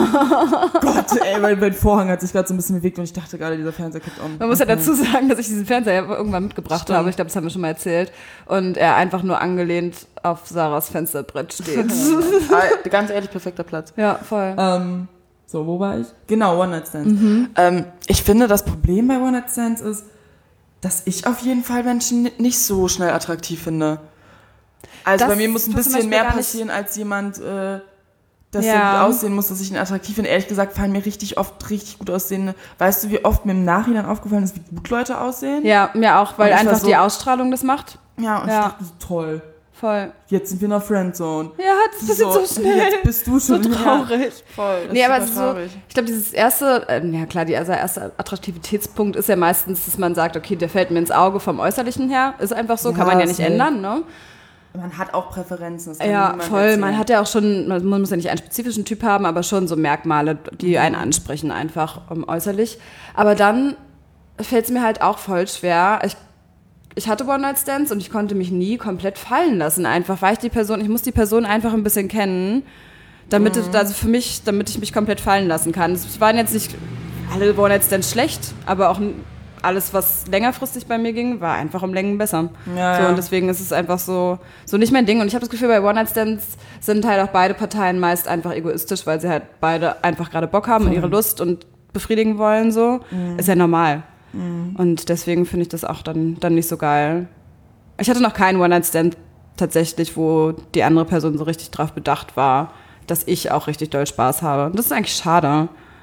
A: Gott, ey, mein, mein Vorhang hat sich gerade so ein bisschen bewegt und ich dachte gerade, dieser Fernseher kippt um.
B: Man muss ja dazu sagen, dass ich diesen Fernseher irgendwann mitgebracht
A: Stimmt.
B: habe. Ich glaube, das haben wir schon mal erzählt. Und er einfach nur angelehnt auf Sarahs Fensterbrett steht.
A: Ah, ganz ehrlich, perfekter Platz.
B: Ja, voll.
A: Ähm, so, wo war ich? Genau, One-Night-Stands.
B: Mhm.
A: Ähm, ich finde, das Problem bei One-Night-Stands ist, dass ich auf jeden Fall Menschen ni- nicht so schnell attraktiv finde. Also
B: Das
A: bei mir muss ein
B: tut zum
A: bisschen
B: Beispiel
A: mehr
B: gar nicht-
A: passieren, als jemand, äh, dass
B: Ja.
A: der gut aussehen muss, dass ich ihn attraktiv finde. Ehrlich gesagt fallen mir richtig oft richtig gut aussehende. Weißt du, wie oft mir im Nachhinein aufgefallen ist, wie gut Leute aussehen?
B: Ja, mir auch, weil
A: Und ich war
B: einfach
A: so-
B: die Ausstrahlung das macht.
A: Ja, und
B: Ja.
A: ich dachte so, toll,
B: Voll.
A: jetzt sind wir in der Friendzone.
B: Ja, das passiert so, schnell.
A: Jetzt bist du
B: So
A: schon
B: traurig.
A: Ja, voll. Das
B: Nee,
A: ist
B: aber
A: super
B: es ist so,
A: traurig.
B: ich glaube, dieses erste, äh, ja klar, die, also erste Attraktivitätspunkt ist ja meistens, dass man sagt, okay, der fällt mir ins Auge vom Äußerlichen her. Ist einfach so,
A: Ja,
B: kann man ja nicht
A: safe.
B: ändern, ne?
A: Man hat auch Präferenzen. das kann
B: Ja,
A: niemand
B: voll.
A: erzählen.
B: Man hat ja auch schon, man muss ja nicht einen spezifischen Typ haben, aber schon so Merkmale, die einen ansprechen, einfach um, äußerlich. Aber dann fällt es mir halt auch voll schwer. Ich, ich hatte One-Night-Stands und ich konnte mich nie komplett fallen lassen, einfach, weil ich die Person, ich muss die Person einfach ein bisschen kennen, damit,
A: Mhm.
B: es, also für mich, damit ich mich komplett fallen lassen kann. Es waren jetzt nicht alle One-Night-Stands schlecht, aber auch alles, was längerfristig bei mir ging, war einfach um Längen besser.
A: Ja,
B: so,
A: ja.
B: und deswegen ist es einfach so, so nicht mein Ding. Und ich habe das Gefühl, bei One-Night-Stands sind halt auch beide Parteien meist einfach egoistisch, weil sie halt beide einfach gerade Bock haben und ihre Lust und befriedigen wollen. So. Ist ja normal. Und deswegen finde ich das auch dann, dann nicht so geil. Ich hatte noch keinen One-Night-Stand tatsächlich, wo die andere Person so richtig drauf bedacht war, dass ich auch richtig doll Spaß habe. Und das ist eigentlich schade.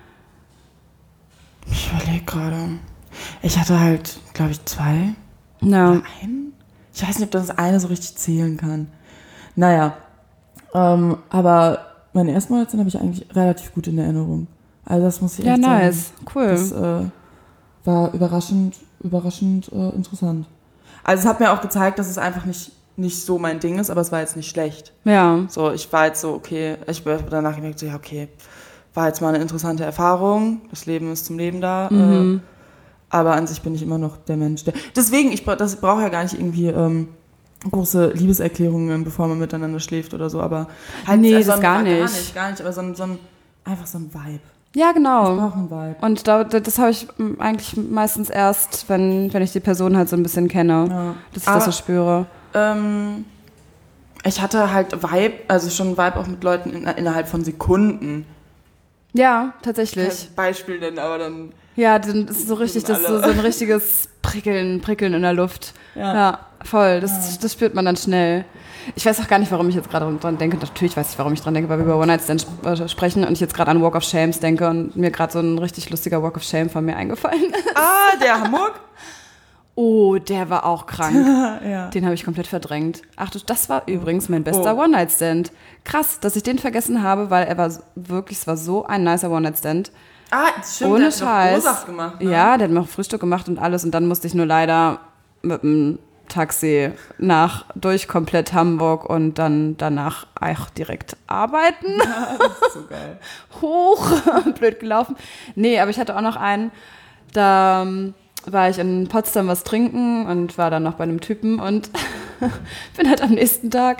A: Ich überlege gerade. Ich hatte halt, glaube ich, zwei.
B: Ja.
A: Ein? Ich weiß nicht, ob das eine so richtig zählen kann. Naja. Ähm, aber meine ersten Monate habe ich eigentlich relativ gut in Erinnerung. Also das muss ich
B: Ja,
A: echt
B: nice.
A: sagen.
B: Cool.
A: Das äh, war überraschend, überraschend äh, interessant. Also es hat mir auch gezeigt, dass es einfach nicht, nicht so mein Ding ist, aber es war jetzt nicht schlecht.
B: Ja.
A: So, ich war jetzt so, okay, ich habe danach gemerkt, so, ja, okay, war jetzt mal eine interessante Erfahrung. Das Leben ist zum Leben da.
B: Mhm.
A: Äh, aber an sich bin ich immer noch der Mensch, der... Deswegen, ich bra- das brauche ja gar nicht irgendwie ähm, große Liebeserklärungen, bevor man miteinander schläft oder so, aber... Halt,
B: Nee,
A: äh,
B: das
A: so ein-
B: gar
A: Gar
B: nicht.
A: nicht, gar nicht, aber so ein, so ein, einfach so ein Vibe.
B: Ja,
A: Ich
B: genau.
A: brauche einen Vibe.
B: Und da, das habe ich mm, eigentlich meistens erst, wenn, wenn ich die Person halt so ein bisschen kenne,
A: Ja.
B: dass ich
A: Aber-
B: das so spüre.
A: Ähm, ich hatte halt Vibe, also schon Vibe auch mit Leuten in, innerhalb von Sekunden.
B: Ja,
A: Ich
B: tatsächlich.
A: kann ein Beispiel nennen, aber dann...
B: Ja, dann ist es so richtig, das ist so,
A: alle.
B: so ein richtiges Prickeln, Prickeln in der Luft.
A: Ja.
B: Ja, voll. Das, das spürt man dann schnell. Ich weiß auch gar nicht, warum ich jetzt gerade dran denke. Natürlich weiß ich, warum ich dran denke, weil wir über One-Night-Stands sp- sprechen und ich jetzt gerade an Walk of Shames denke und mir gerade so ein richtig lustiger Walk of Shame von mir eingefallen ist.
A: Ah, der Hamburg?
B: Oh, der war auch krank.
A: Ja.
B: Den habe ich komplett verdrängt. Ach du, das war übrigens mein bester
A: Oh.
B: One-Night-Stand. Krass, dass ich den vergessen habe, weil er war so- wirklich, es war so ein nicer One-Night-Stand.
A: Ah, stimmt,
B: Ohne
A: der hat noch
B: Scheiß.
A: Ursache gemacht. Ne?
B: Ja, der hat mir auch Frühstück gemacht und alles und dann musste ich nur leider mit dem Taxi nach durch komplett Hamburg und dann danach auch direkt arbeiten.
A: Das ist so geil.
B: Hoch, blöd gelaufen. Nee, aber ich hatte auch noch einen, da ähm, war ich in Potsdam was trinken und war dann noch bei einem Typen und bin halt am nächsten Tag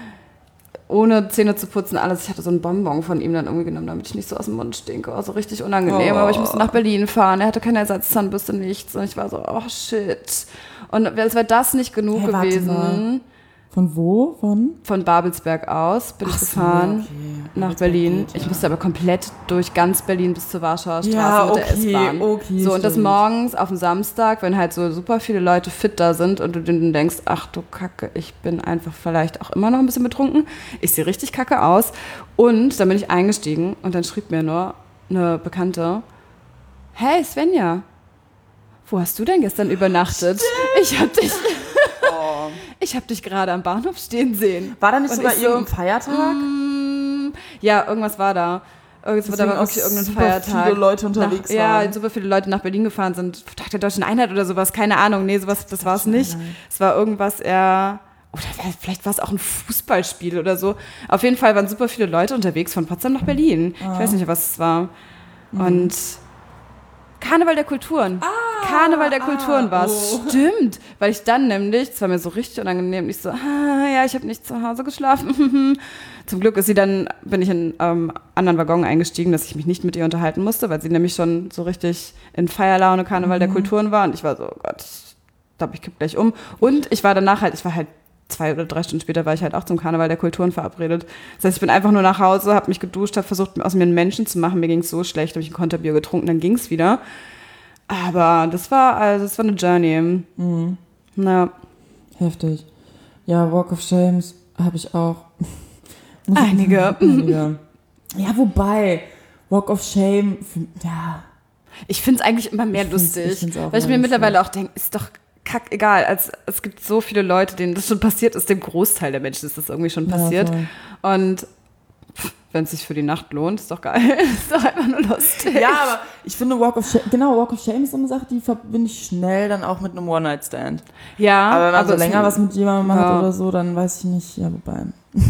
B: ohne Zähne zu putzen, alles. Ich hatte so einen Bonbon von ihm dann irgendwie genommen, damit ich nicht so aus dem Mund stinke. War so richtig unangenehm, oh. aber ich musste nach Berlin fahren. Er hatte keine Ersatzzahnbürste, nichts. Und ich war so, oh shit. Und als wäre das nicht genug hey, gewesen.
A: Von wo? Von?
B: Von Babelsberg aus bin Ach ich gefahren so, okay. nach Berlin. Geht, ja. Ich musste aber komplett durch ganz Berlin bis zur Warschauer Straße ja, mit okay, der S-Bahn. Okay, so, und das morgens auf dem Samstag, wenn halt so super viele Leute fit da sind und du dann denkst, ach du Kacke, ich bin einfach vielleicht auch immer noch ein bisschen betrunken. Ich sehe richtig kacke aus. Und dann bin ich eingestiegen und dann schrieb mir nur eine Bekannte, hey Svenja, wo hast du denn gestern übernachtet? Stimmt. Ich hab dich... Ich habe dich gerade am Bahnhof stehen sehen.
A: War da nicht sogar so, irgendein Feiertag?
B: Mm, ja, irgendwas war da. Irgendwas war da wirklich irgendein super Feiertag.
A: Super viele Leute unterwegs
B: nach, waren. Ja, super viele Leute nach Berlin gefahren sind. Tag der Deutschen Einheit oder sowas. Keine Ahnung. Nee, sowas, das war es nicht. Es war irgendwas eher... Oder vielleicht war es auch ein Fußballspiel oder so. Auf jeden Fall waren super viele Leute unterwegs von Potsdam nach Berlin. Ah. Ich weiß nicht, was es war. Mhm. Und... Karneval der Kulturen. Ah, Karneval der Kulturen ah, war es. Oh. Stimmt. Weil ich dann nämlich, das war mir so richtig unangenehm, ich so, ah, ja, ich habe nicht zu Hause geschlafen. Zum Glück ist sie dann, bin ich in einen ähm, anderen Waggon eingestiegen, dass ich mich nicht mit ihr unterhalten musste, weil sie nämlich schon so richtig in Feierlaune Karneval mhm. der Kulturen war. Und ich war so, oh Gott, ich glaube, ich kipp gleich um. Und ich war danach halt, ich war halt zwei oder drei Stunden später war ich halt auch zum Karneval der Kulturen verabredet. Das heißt, ich bin einfach nur nach Hause, habe mich geduscht, habe versucht, aus mir einen Menschen zu machen. Mir ging es so schlecht, habe ich ein Konterbier getrunken, dann ging es wieder. Aber das war, also das war eine Journey. Mhm. Na.
A: Heftig. Ja, Walk of Shames habe ich auch.
B: Einige.
A: Einige. Ja, wobei, Walk of Shame, ja.
B: Ich finde es eigentlich immer mehr ich lustig. Ich weil ich mir mittlerweile auch denke, ist doch kack egal. Als, es gibt so viele Leute, denen das schon passiert ist, dem Großteil der Menschen ist das irgendwie schon passiert. Ja, und wenn es sich für die Nacht lohnt, ist doch geil. Ist doch einfach nur lustig.
A: Ja, aber ich finde Walk of Shame, genau, Walk of Shame ist so eine Sache, die verbinde ich schnell dann auch mit einem One-Night-Stand.
B: Ja.
A: Aber wenn man so länger was mit jemandem macht ja. oder so, dann weiß ich nicht, ja, wobei.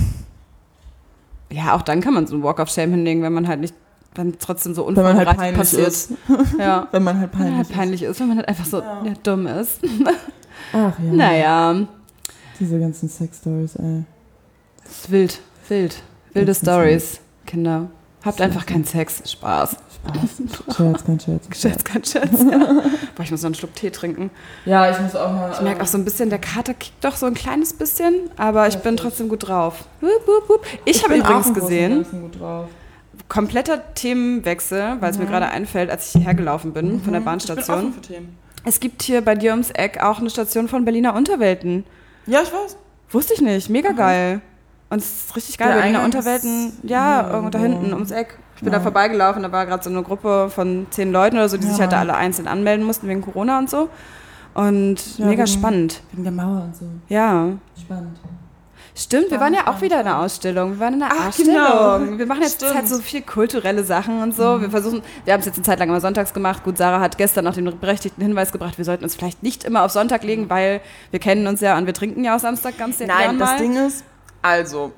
B: Ja, auch dann kann man so einen Walk of Shame hinlegen, wenn man halt nicht dann trotzdem so unvorbereitet
A: wenn man halt
B: passiert.
A: Ist. Ja. Wenn man halt peinlich, wenn man halt
B: peinlich ist. ist. Wenn man halt einfach so
A: ja.
B: Ja, dumm ist.
A: Ach ja.
B: Naja.
A: Diese ganzen Sex-Stories, ey.
B: Das ist wild, wild. Wilde Stories, Kinder. Habt Sex. Einfach keinen Sex. Spaß.
A: Spaß. Scherz, kein Scherz.
B: Scherz, kein Scherz, ja. Boah, ich muss noch einen Schluck Tee trinken.
A: Ja, ich muss auch mal...
B: Ich merke auch so ein bisschen, der Kater kickt doch so ein kleines bisschen, aber ich bin trotzdem gut drauf. Wup, wup, wup. Ich, ich habe übrigens gesehen...
A: Gut drauf.
B: Kompletter Themenwechsel, weil es mhm. mir gerade einfällt, als ich hierher gelaufen bin, mhm. von der Bahnstation.
A: Ich bin offen für Themen.
B: Es gibt hier bei dir ums Eck auch eine Station von Berliner Unterwelten.
A: Ja, ich weiß.
B: Wusste ich nicht. Mega mhm. geil. Und es ist richtig geil. Berliner Eingang Unterwelten, ja, ja, irgendwo da hinten ums Eck. Ich bin ja. da vorbeigelaufen, da war gerade so eine Gruppe von zehn Leuten oder so, die ja. sich halt da alle einzeln anmelden mussten wegen Corona und so. Und ja, mega wegen,
A: spannend. Wegen der Mauer und so.
B: Ja.
A: Spannend.
B: Stimmt, wir waren ja auch wieder in der Ausstellung. Wir waren in der Ach, Ausstellung. Genau. Wir machen jetzt halt so viel kulturelle Sachen und so. Mhm. Wir versuchen, wir haben es jetzt eine Zeit lang immer sonntags gemacht. Gut, Sarah hat gestern noch den berechtigten Hinweis gebracht, wir sollten uns vielleicht nicht immer auf Sonntag legen, weil wir kennen uns ja und wir trinken ja auch Samstag ganz sehr
A: Nein, das
B: mal.
A: Ding ist, also,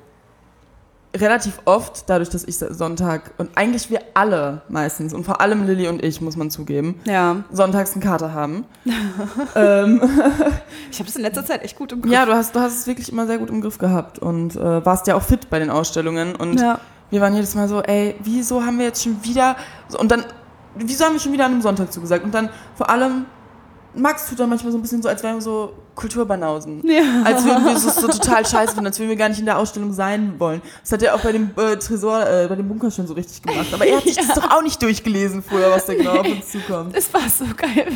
A: relativ oft, dadurch, dass ich Sonntag und eigentlich wir alle meistens und vor allem Lilly und ich, muss man zugeben,
B: ja.
A: sonntags einen Kater haben. ähm,
B: ich habe das in letzter Zeit echt gut im Griff.
A: Ja, du hast, du hast es wirklich immer sehr gut im Griff gehabt und äh, warst ja auch fit bei den Ausstellungen und
B: ja.
A: wir waren jedes Mal so, ey, wieso haben wir jetzt schon wieder, und dann, wieso haben wir schon wieder an einem Sonntag zugesagt? Und dann vor allem, Max tut dann manchmal so ein bisschen so, als wären wir so Kulturbanausen.
B: Ja.
A: Als würden wir es so total scheiße finden, als würden wir gar nicht in der Ausstellung sein wollen. Das hat er auch bei dem äh, Tresor, äh, bei dem Bunker schon so richtig gemacht. Aber er hat sich ja. das doch auch nicht durchgelesen vorher, was da genau auf uns zukommt.
B: Das war so geil.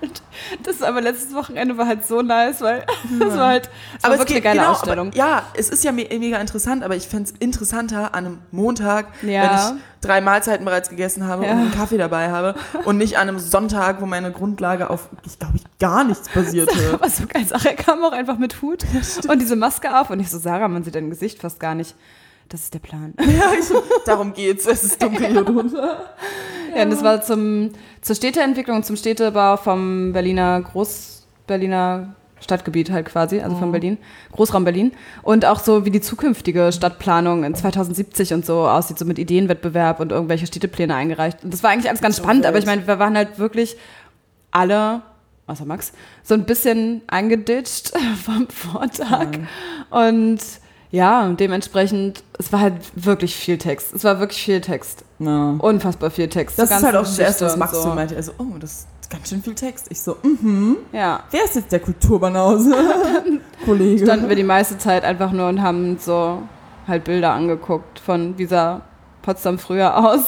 B: Das aber letztes Wochenende war halt so nice, weil ja. das war halt das
A: aber
B: war wirklich
A: geht,
B: eine geile
A: genau,
B: Ausstellung.
A: Aber, ja, es ist ja me- mega interessant, aber ich fände es interessanter an einem Montag,
B: ja.
A: wenn ich drei Mahlzeiten bereits gegessen habe ja. und einen Kaffee dabei habe und nicht an einem Sonntag, wo meine Grundlage auf, ich glaube, ich gar nichts basierte.
B: Das war so geil. Sarah kam auch einfach mit Hut und diese Maske auf und ich so, Sarah, man sieht dein Gesicht fast gar nicht. Das ist der Plan.
A: Ja, ich, darum geht's. Es ist dunkel hier drunter.
B: Ja, ja, und das war zum, zur Städteentwicklung, zum Städtebau vom Berliner Groß, Berliner Stadtgebiet halt quasi, also von Berlin, Großraum Berlin. Und auch so, wie die zukünftige Stadtplanung in zweitausendsiebzig und so aussieht, so mit Ideenwettbewerb und irgendwelche Städtepläne eingereicht. Und das war eigentlich alles ganz spannend, aber ich meine, wir waren halt wirklich alle außer Max, so ein bisschen eingeditscht vom Vortag. Mhm. Und ja, dementsprechend, es war halt wirklich viel Text. Es war wirklich viel Text.
A: Ja.
B: Unfassbar viel Text.
A: Das ist halt auch das Erste, was Max so meinte. Also, oh, das ist ganz schön viel Text. Ich so, mhm.
B: Ja.
A: Wer ist jetzt der Kulturbanause? Kollege.
B: Standen wir die meiste Zeit einfach nur und haben so halt Bilder angeguckt von wie sah Potsdam früher aus,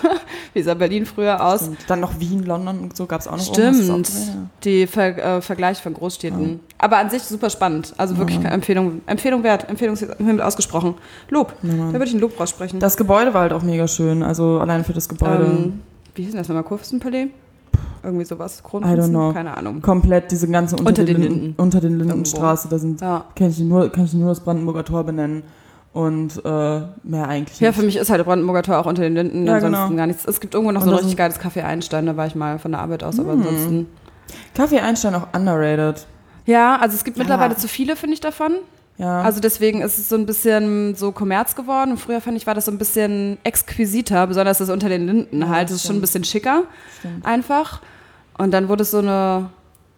B: wie sah Berlin früher aus.
A: Stimmt. Dann noch Wien, London und so gab es auch noch.
B: Stimmt, die Ver- äh, Vergleich von Großstädten. Ja. Aber an sich super spannend. Also wirklich ja. Empfehlung, Empfehlung wert, Empfehlung ausgesprochen. Lob, ja, da würde ich ein Lob raussprechen.
A: Das Gebäude war halt auch mega schön, also allein für das Gebäude. Ähm,
B: wie hieß denn das nochmal, Kurfürstenpalais? Irgendwie sowas, Kronprinzen, keine Ahnung.
A: Komplett diese ganze unter,
B: unter den,
A: den
B: Linden.
A: Unter den Lindenstraße, da sind,
B: ja.
A: kann ich nur, kann ich nur das Brandenburger Tor benennen. Und äh, mehr eigentlich nicht.
B: Ja, für mich ist halt Brandenburger Tor auch unter den Linden,
A: ja,
B: ansonsten
A: genau.
B: gar nichts. Es gibt irgendwo noch so ein richtig geiles Café Einstein, da war ich mal von der Arbeit aus, aber
A: hm.
B: ansonsten...
A: Café Einstein auch underrated.
B: Ja, also es gibt
A: ja.
B: mittlerweile zu viele, finde ich, davon.
A: Ja.
B: Also deswegen ist es so ein bisschen so Kommerz geworden. Und früher, fand ich, war das so ein bisschen exquisiter, besonders das unter den Linden
A: ja,
B: halt. Das ist schon ein bisschen schicker, stimmt. Einfach. Und dann wurde es so eine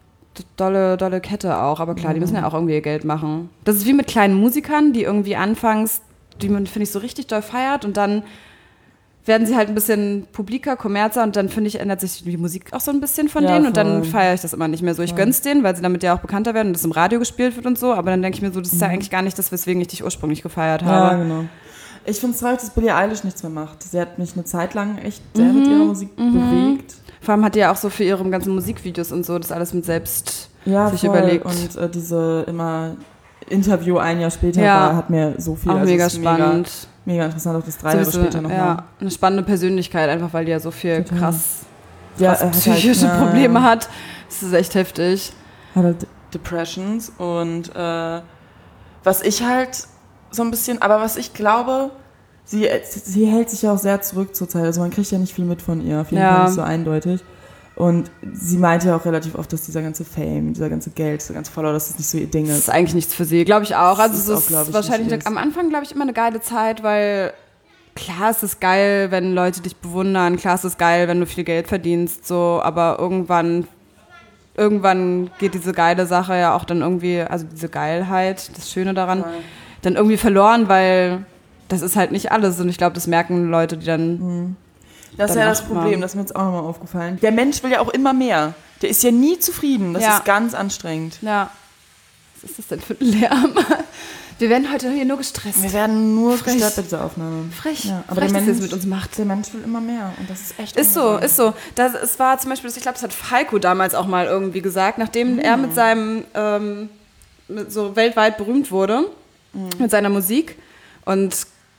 B: dolle, dolle Kette auch. Aber klar, mhm. die müssen ja auch irgendwie ihr Geld machen. Das ist wie mit kleinen Musikern, die irgendwie anfangs, die man, finde ich, so richtig doll feiert und dann werden sie halt ein bisschen publiker, kommerzer und dann, finde ich, ändert sich die Musik auch so ein bisschen von
A: ja,
B: denen
A: voll.
B: Und dann feiere ich das immer nicht mehr so. Ich gönn's denen, weil sie damit ja auch bekannter werden und das im Radio gespielt wird und so, aber dann denke ich mir so, das ist mhm. ja eigentlich gar nicht das, weswegen ich dich ursprünglich gefeiert habe.
A: Ja, genau. Ich finde es traurig, dass Billie Eilish nichts mehr macht. Sie hat mich eine Zeit lang echt sehr mhm. mit ihrer Musik mhm. bewegt.
B: Vor allem hat die ja auch so für ihre ganzen Musikvideos und so das alles mit selbst
A: ja,
B: sich
A: voll.
B: überlegt.
A: Und äh, diese immer Interview ein Jahr später
B: ja.
A: war, hat mir so viel.
B: Auch
A: also
B: mega spannend.
A: Mega, mega interessant, auch das drei Jahre
B: so,
A: später nochmal.
B: Ja, eine spannende Persönlichkeit, einfach weil die ja so viel
A: Total.
B: krass,
A: ja,
B: krass psychische halt, Probleme ja. hat. Das ist echt heftig.
A: Hat halt Depressions und äh, was ich halt so ein bisschen, aber was ich glaube, sie, sie hält sich ja auch sehr zurück zurzeit. Also man kriegt ja nicht viel mit von ihr, auf jeden
B: ja.
A: Fall nicht so eindeutig. Und sie meinte ja auch relativ oft, dass dieser ganze Fame, dieser ganze Geld, dieser ganze Follower, dass das nicht so ihr Ding ist.
B: Das ist eigentlich nichts für sie, glaube ich auch. Also es ist,
A: auch,
B: ist wahrscheinlich eine, am Anfang, glaube ich, immer eine geile Zeit, weil klar ist es geil, wenn Leute dich bewundern, klar ist es geil, wenn du viel Geld verdienst, so, aber irgendwann, irgendwann geht diese geile Sache ja auch dann irgendwie, also diese Geilheit, das Schöne daran, ja. dann irgendwie verloren, weil das ist halt nicht alles und ich glaube, das merken Leute, die dann...
A: Mhm. Das ist ja das Problem, das ist mir jetzt auch nochmal aufgefallen. Der Mensch will ja auch immer mehr. Der ist ja nie zufrieden. Das ja. ist ganz anstrengend.
B: Ja. Was ist das denn für ein Lärm? Wir werden heute hier nur gestresst.
A: Wir werden nur Frech. gestört bei dieser Aufnahme.
B: Frech.
A: Ja, aber
B: Frech,
A: der Mensch,
B: dass es mit uns macht.
A: Der Mensch will immer mehr. Und das ist echt
B: Ist so, ist so. Das, es war zum Beispiel, ich glaube, das hat Falco damals auch mal irgendwie gesagt, nachdem mhm. er mit seinem, ähm, mit so weltweit berühmt wurde, mhm. mit seiner Musik und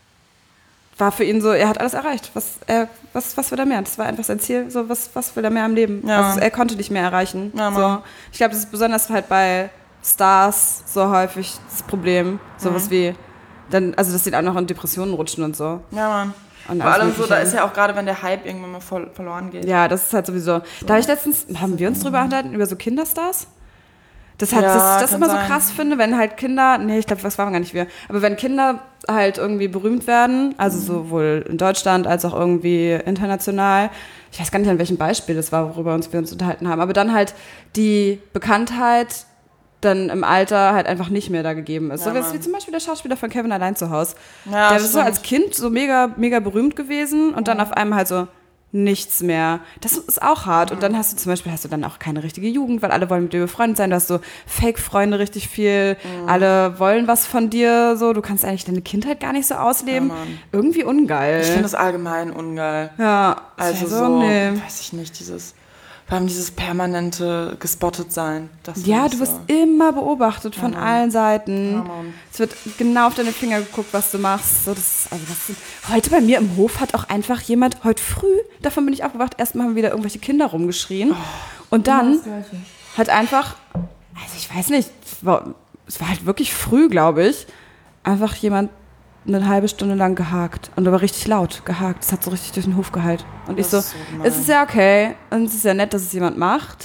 B: war für ihn so, er hat alles erreicht. Was, er, was, was will er mehr? Das war einfach sein Ziel. So, was, was will er mehr im Leben?
A: Ja.
B: Also, er konnte nicht mehr erreichen.
A: Ja,
B: so. Ich glaube, das ist besonders halt bei Stars so häufig das Problem. Sowas mhm. wie, dann, also dass die dann auch noch in Depressionen rutschen und so.
A: Ja, Mann.
B: Und
A: vor allem so, da ist ja auch gerade, wenn der Hype irgendwann mal voll, verloren geht.
B: Ja, das ist halt sowieso. So. Da habe ich letztens, haben wir uns drüber unterhalten, über so Kinderstars? Das hat, ja, das, das immer sein. So krass finde, wenn halt Kinder, nee, ich glaube, das waren gar nicht wir, aber wenn Kinder halt irgendwie berühmt werden, also mhm. sowohl in Deutschland als auch irgendwie international, ich weiß gar nicht, an welchem Beispiel das war, worüber uns wir uns unterhalten haben, aber dann halt die Bekanntheit dann im Alter halt einfach nicht mehr da gegeben ist. Ja, so wie, wie zum Beispiel der Schauspieler von Kevin allein zu Hause. Ja, der ist so als Kind so mega, mega berühmt gewesen und mhm. dann auf einmal halt so nichts mehr. Das ist auch hart. Und dann hast du zum Beispiel hast du dann auch keine richtige Jugend, weil alle wollen mit dir befreundet sein. Du hast so Fake-Freunde richtig viel. Mhm. Alle wollen was von dir. So, du kannst eigentlich deine Kindheit gar nicht so ausleben. Ja, irgendwie ungeil.
A: Ich finde das allgemein ungeil.
B: Ja.
A: Also so, so nee. weiß ich nicht, dieses vor allem dieses permanente gespottet sein. Das
B: ja, du wirst so. immer beobachtet von ja, allen Seiten.
A: Ja,
B: es wird genau auf deine Finger geguckt, was du machst. So, das ist, also das sind, heute bei mir im Hof hat auch einfach jemand, heute früh, davon bin ich aufgewacht, erstmal haben wieder irgendwelche Kinder rumgeschrien. Oh, und dann hat einfach, also ich weiß nicht, es war, es war halt wirklich früh, glaube ich, einfach jemand eine halbe Stunde lang gehakt und aber richtig laut gehakt. Das hat so richtig durch den Hof geheilt. Und das ich so, so es ist ja okay und es ist ja nett, dass es jemand macht,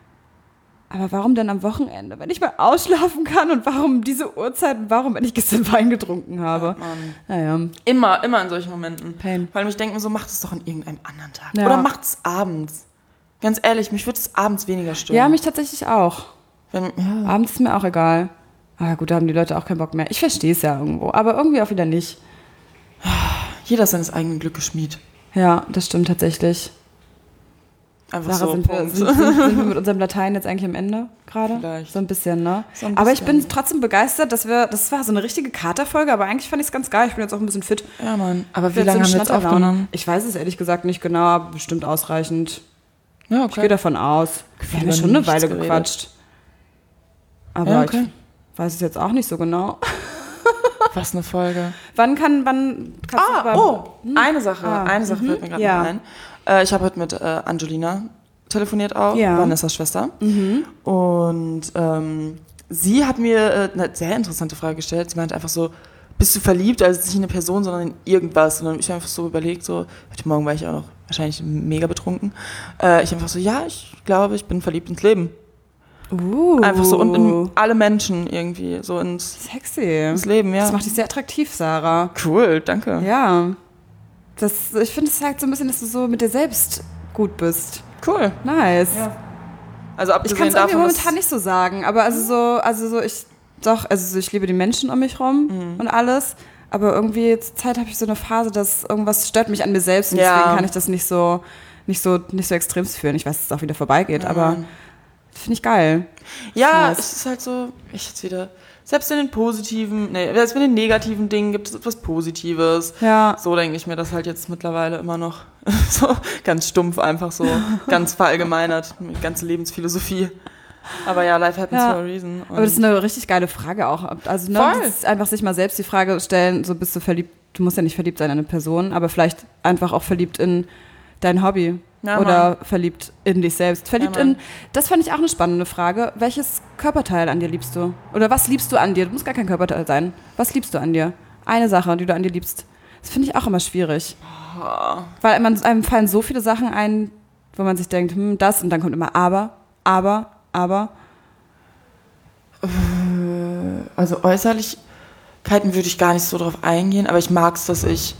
B: aber warum denn am Wochenende, wenn ich mal ausschlafen kann und warum diese Uhrzeit und warum, wenn ich gestern Wein getrunken habe?
A: Ja,
B: naja.
A: Immer, immer in solchen Momenten.
B: Pain.
A: Vor allem ich denke mir so, macht es doch an irgendeinem anderen Tag.
B: Ja.
A: Oder macht es abends. Ganz ehrlich, mich würde es abends weniger stören.
B: Ja, mich tatsächlich auch.
A: Wenn, ja.
B: Abends ist mir auch egal. Ah gut, da haben die Leute auch keinen Bock mehr. Ich verstehe es ja irgendwo, aber irgendwie auch wieder nicht.
A: Jeder ist seines eigenen Glückes Schmied.
B: Ja, das stimmt tatsächlich.
A: Einfach
B: Sarah,
A: so,
B: sind, wir,
A: Punkt.
B: sind, sind, sind wir mit unserem Latein jetzt eigentlich am Ende gerade?
A: Vielleicht.
B: So ein bisschen, ne?
A: So ein
B: Aber ich
A: bisschen.
B: bin trotzdem begeistert, dass wir, das war so eine richtige Katerfolge, aber eigentlich fand ich es ganz geil. Ich bin jetzt auch ein bisschen fit.
A: Ja, Mann. Aber wie
B: Jetzt
A: lange
B: so
A: haben wir jetzt
B: Schnatterlaune.
A: aufgenommen?
B: Ich weiß es ehrlich gesagt nicht genau, aber bestimmt ausreichend.
A: Ja,
B: Ich gehe davon aus. Wir haben ja
A: über
B: schon eine
A: nichts
B: Weile
A: geredet.
B: gequatscht. Aber
A: Ja, okay.
B: ich weiß es jetzt auch nicht so genau.
A: Was eine Folge.
B: Wann kann, wann kannst du
A: Ah,
B: aber-
A: oh, eine Sache.
B: Ah,
A: eine Sache
B: mhm.
A: fällt mir gerade
B: Ja.
A: noch ein. Äh, ich habe heute mit äh, Angelina telefoniert auch,
B: Ja.
A: Vanessas Schwester.
B: Mhm.
A: Und ähm, sie hat mir äh, eine sehr interessante Frage gestellt. Sie meinte einfach so, bist du verliebt? Also nicht in eine Person, sondern in irgendwas. Und dann habe ich einfach so überlegt, so, heute Morgen war ich auch noch wahrscheinlich mega betrunken. Äh, ich einfach so, ja, ich glaube, ich bin verliebt ins Leben.
B: Uh,
A: Einfach so und in alle Menschen irgendwie, so ins,
B: sexy.
A: ins Leben, ja.
B: Das macht dich sehr attraktiv, Sarah.
A: Cool, danke.
B: Ja. Das, ich finde, es zeigt so ein bisschen, dass du so mit dir selbst gut bist.
A: Cool.
B: Nice.
A: Ja. Also
B: Ich
A: abgesehen
B: kann es irgendwie
A: davon,
B: momentan nicht so sagen, aber also so, also so ich doch, also so, ich liebe die Menschen um mich rum
A: Mhm.
B: und alles, aber irgendwie zur Zeit habe ich so eine Phase, dass irgendwas stört mich an mir selbst und
A: Ja.
B: deswegen kann ich das nicht so nicht so nicht so extrem führen. Ich weiß, dass es auch wieder vorbeigeht, aber finde ich geil.
A: ja,
B: Nice.
A: es ist halt so, ich jetzt wieder, selbst in den positiven, nee, selbst in den negativen Dingen gibt es etwas Positives.
B: Ja.
A: So denke ich mir das halt jetzt mittlerweile immer noch. So ganz stumpf einfach so, ganz verallgemeinert, mit ganze Lebensphilosophie. Aber ja, life happens
B: Ja.
A: for a reason.
B: Aber das ist eine richtig geile Frage auch. Also ne,
A: Voll.
B: das ist einfach sich mal selbst die Frage stellen, so bist du verliebt, du musst ja nicht verliebt sein in eine Person, aber vielleicht einfach auch verliebt in dein Hobby.
A: Ja,
B: oder verliebt in dich selbst. Verliebt
A: Ja, Mann.
B: in, das fand ich auch eine spannende Frage. Welches Körperteil an dir liebst du? Oder was liebst du an dir? Du musst gar kein Körperteil sein. Was liebst du an dir? Eine Sache, die du an dir liebst. Das finde ich auch immer schwierig. Weil man, einem fallen so viele Sachen ein, wo man sich denkt, hm, das und dann kommt immer aber, aber, aber.
A: Also Äußerlichkeiten würde ich gar nicht so drauf eingehen, aber ich mag es, dass ich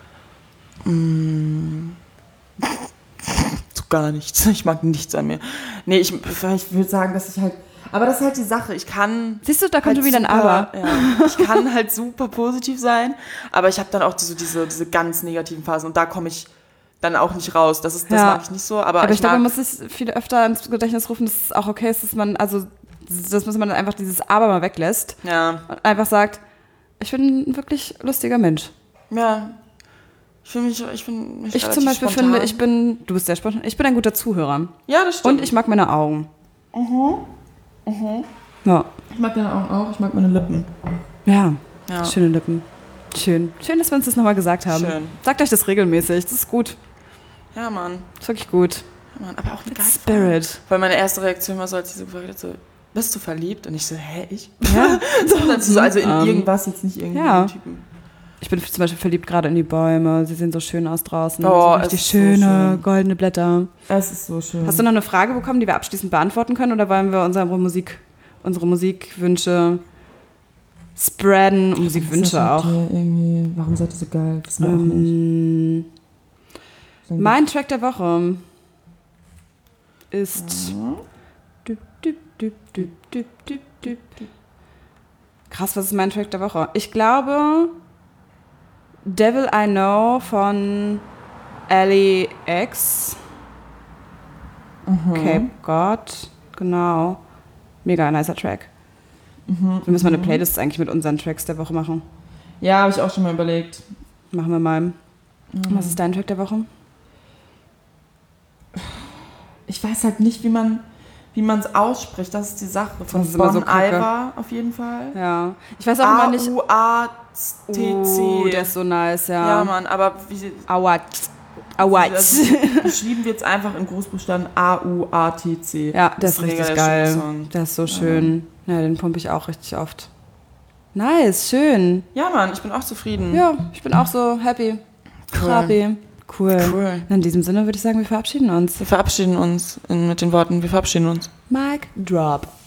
A: mh, so gar nichts. Ich mag nichts an mir. Nee, ich, ich würde sagen, dass ich halt. Aber das ist halt die Sache. Ich kann.
B: Siehst du, da kommt
A: halt
B: wieder ein
A: super,
B: Aber.
A: Ja, ich kann halt super positiv sein, aber ich habe dann auch so diese, diese ganz negativen Phasen und da komme ich dann auch nicht raus. Das, ist, das
B: Ja.
A: mag ich nicht so. Aber,
B: Aber ich,
A: ich
B: glaube,
A: mag,
B: man muss sich viel öfter ins Gedächtnis rufen, dass es auch okay ist, dass man, also, dass man einfach dieses Aber mal weglässt
A: ja,
B: und einfach sagt, ich bin ein wirklich lustiger Mensch.
A: ja. Ich finde mich, ich bin mich
B: Ich
A: relativ
B: zum Beispiel
A: spontan.
B: finde, ich bin, du bist sehr spontan, ich bin ein guter Zuhörer.
A: Ja, das stimmt.
B: Und ich mag meine Augen. Ja.
A: Ich mag deine Augen auch, ich mag meine Lippen.
B: Ja.
A: Ja.
B: Schöne Lippen. Schön. Schön, dass wir uns das nochmal gesagt haben.
A: Schön.
B: Sagt euch das regelmäßig, das ist gut.
A: Ja, Mann.
B: Das ist wirklich gut.
A: Ja, Mann. Aber auch eine geile
B: Spirit.
A: Weil meine erste Reaktion war so, als sie so gefragt hat, so, bist du verliebt? Und ich so, hä, ich?
B: Ja.
A: so, und dann so, also in
B: Ähm,
A: irgendwas, jetzt nicht irgendwie
B: ja.
A: einen Typen.
B: Ich bin zum Beispiel verliebt gerade in die Bäume. Sie sehen so schön aus draußen.
A: Oh,
B: so
A: es
B: richtig
A: ist so
B: schöne,
A: schön.
B: goldene Blätter.
A: Es ist so schön.
B: Hast du noch eine Frage bekommen, die wir abschließend beantworten können? Oder wollen wir unsere Musik, unsere Musikwünsche spreaden? Musikwünsche auch.
A: Irgendwie, warum seid ihr so geil? Wissen wir auch nicht.
B: Ähm, mein Track der Woche ist. Düp, düp, düp, düp, düp, düp, düp, düp. Krass, was ist mein Track der Woche? Ich glaube, Devil I Know von Ellie X. Cape God. Genau. Mega nicer Track. Wir müssen mal eine Playlist eigentlich mit unseren Tracks der Woche machen.
A: Ja, habe ich auch schon mal überlegt.
B: Machen wir mal. Was ist dein Track der Woche?
A: Ich weiß halt nicht, wie man wie man es ausspricht. Das ist die Sache. Von
B: Das ist immer
A: Bon
B: so kacke.
A: Iver auf jeden Fall.
B: Ja. Ich weiß auch immer nicht.
A: A U A T C.
B: Oh, der ist so nice, ja.
A: Ja, Mann, aber wie,
B: Awat. Awat.
A: also, geschrieben wird es einfach in Großbuchstaben A U A T C.
B: Ja, der
A: Das
B: ist
A: ist mega
B: richtig
A: der schöne
B: geil.
A: Song.
B: Der ist so schön. Ja, den pumpe ich auch richtig oft. Nice, schön.
A: Ja, Mann, ich bin auch zufrieden.
B: Ja, ich bin auch so happy.
A: Cool.
B: Happy. Cool.
A: Cool.
B: In diesem Sinne würde ich sagen, wir verabschieden uns.
A: Wir verabschieden uns in, mit den Worten, wir verabschieden uns.
B: Mic drop.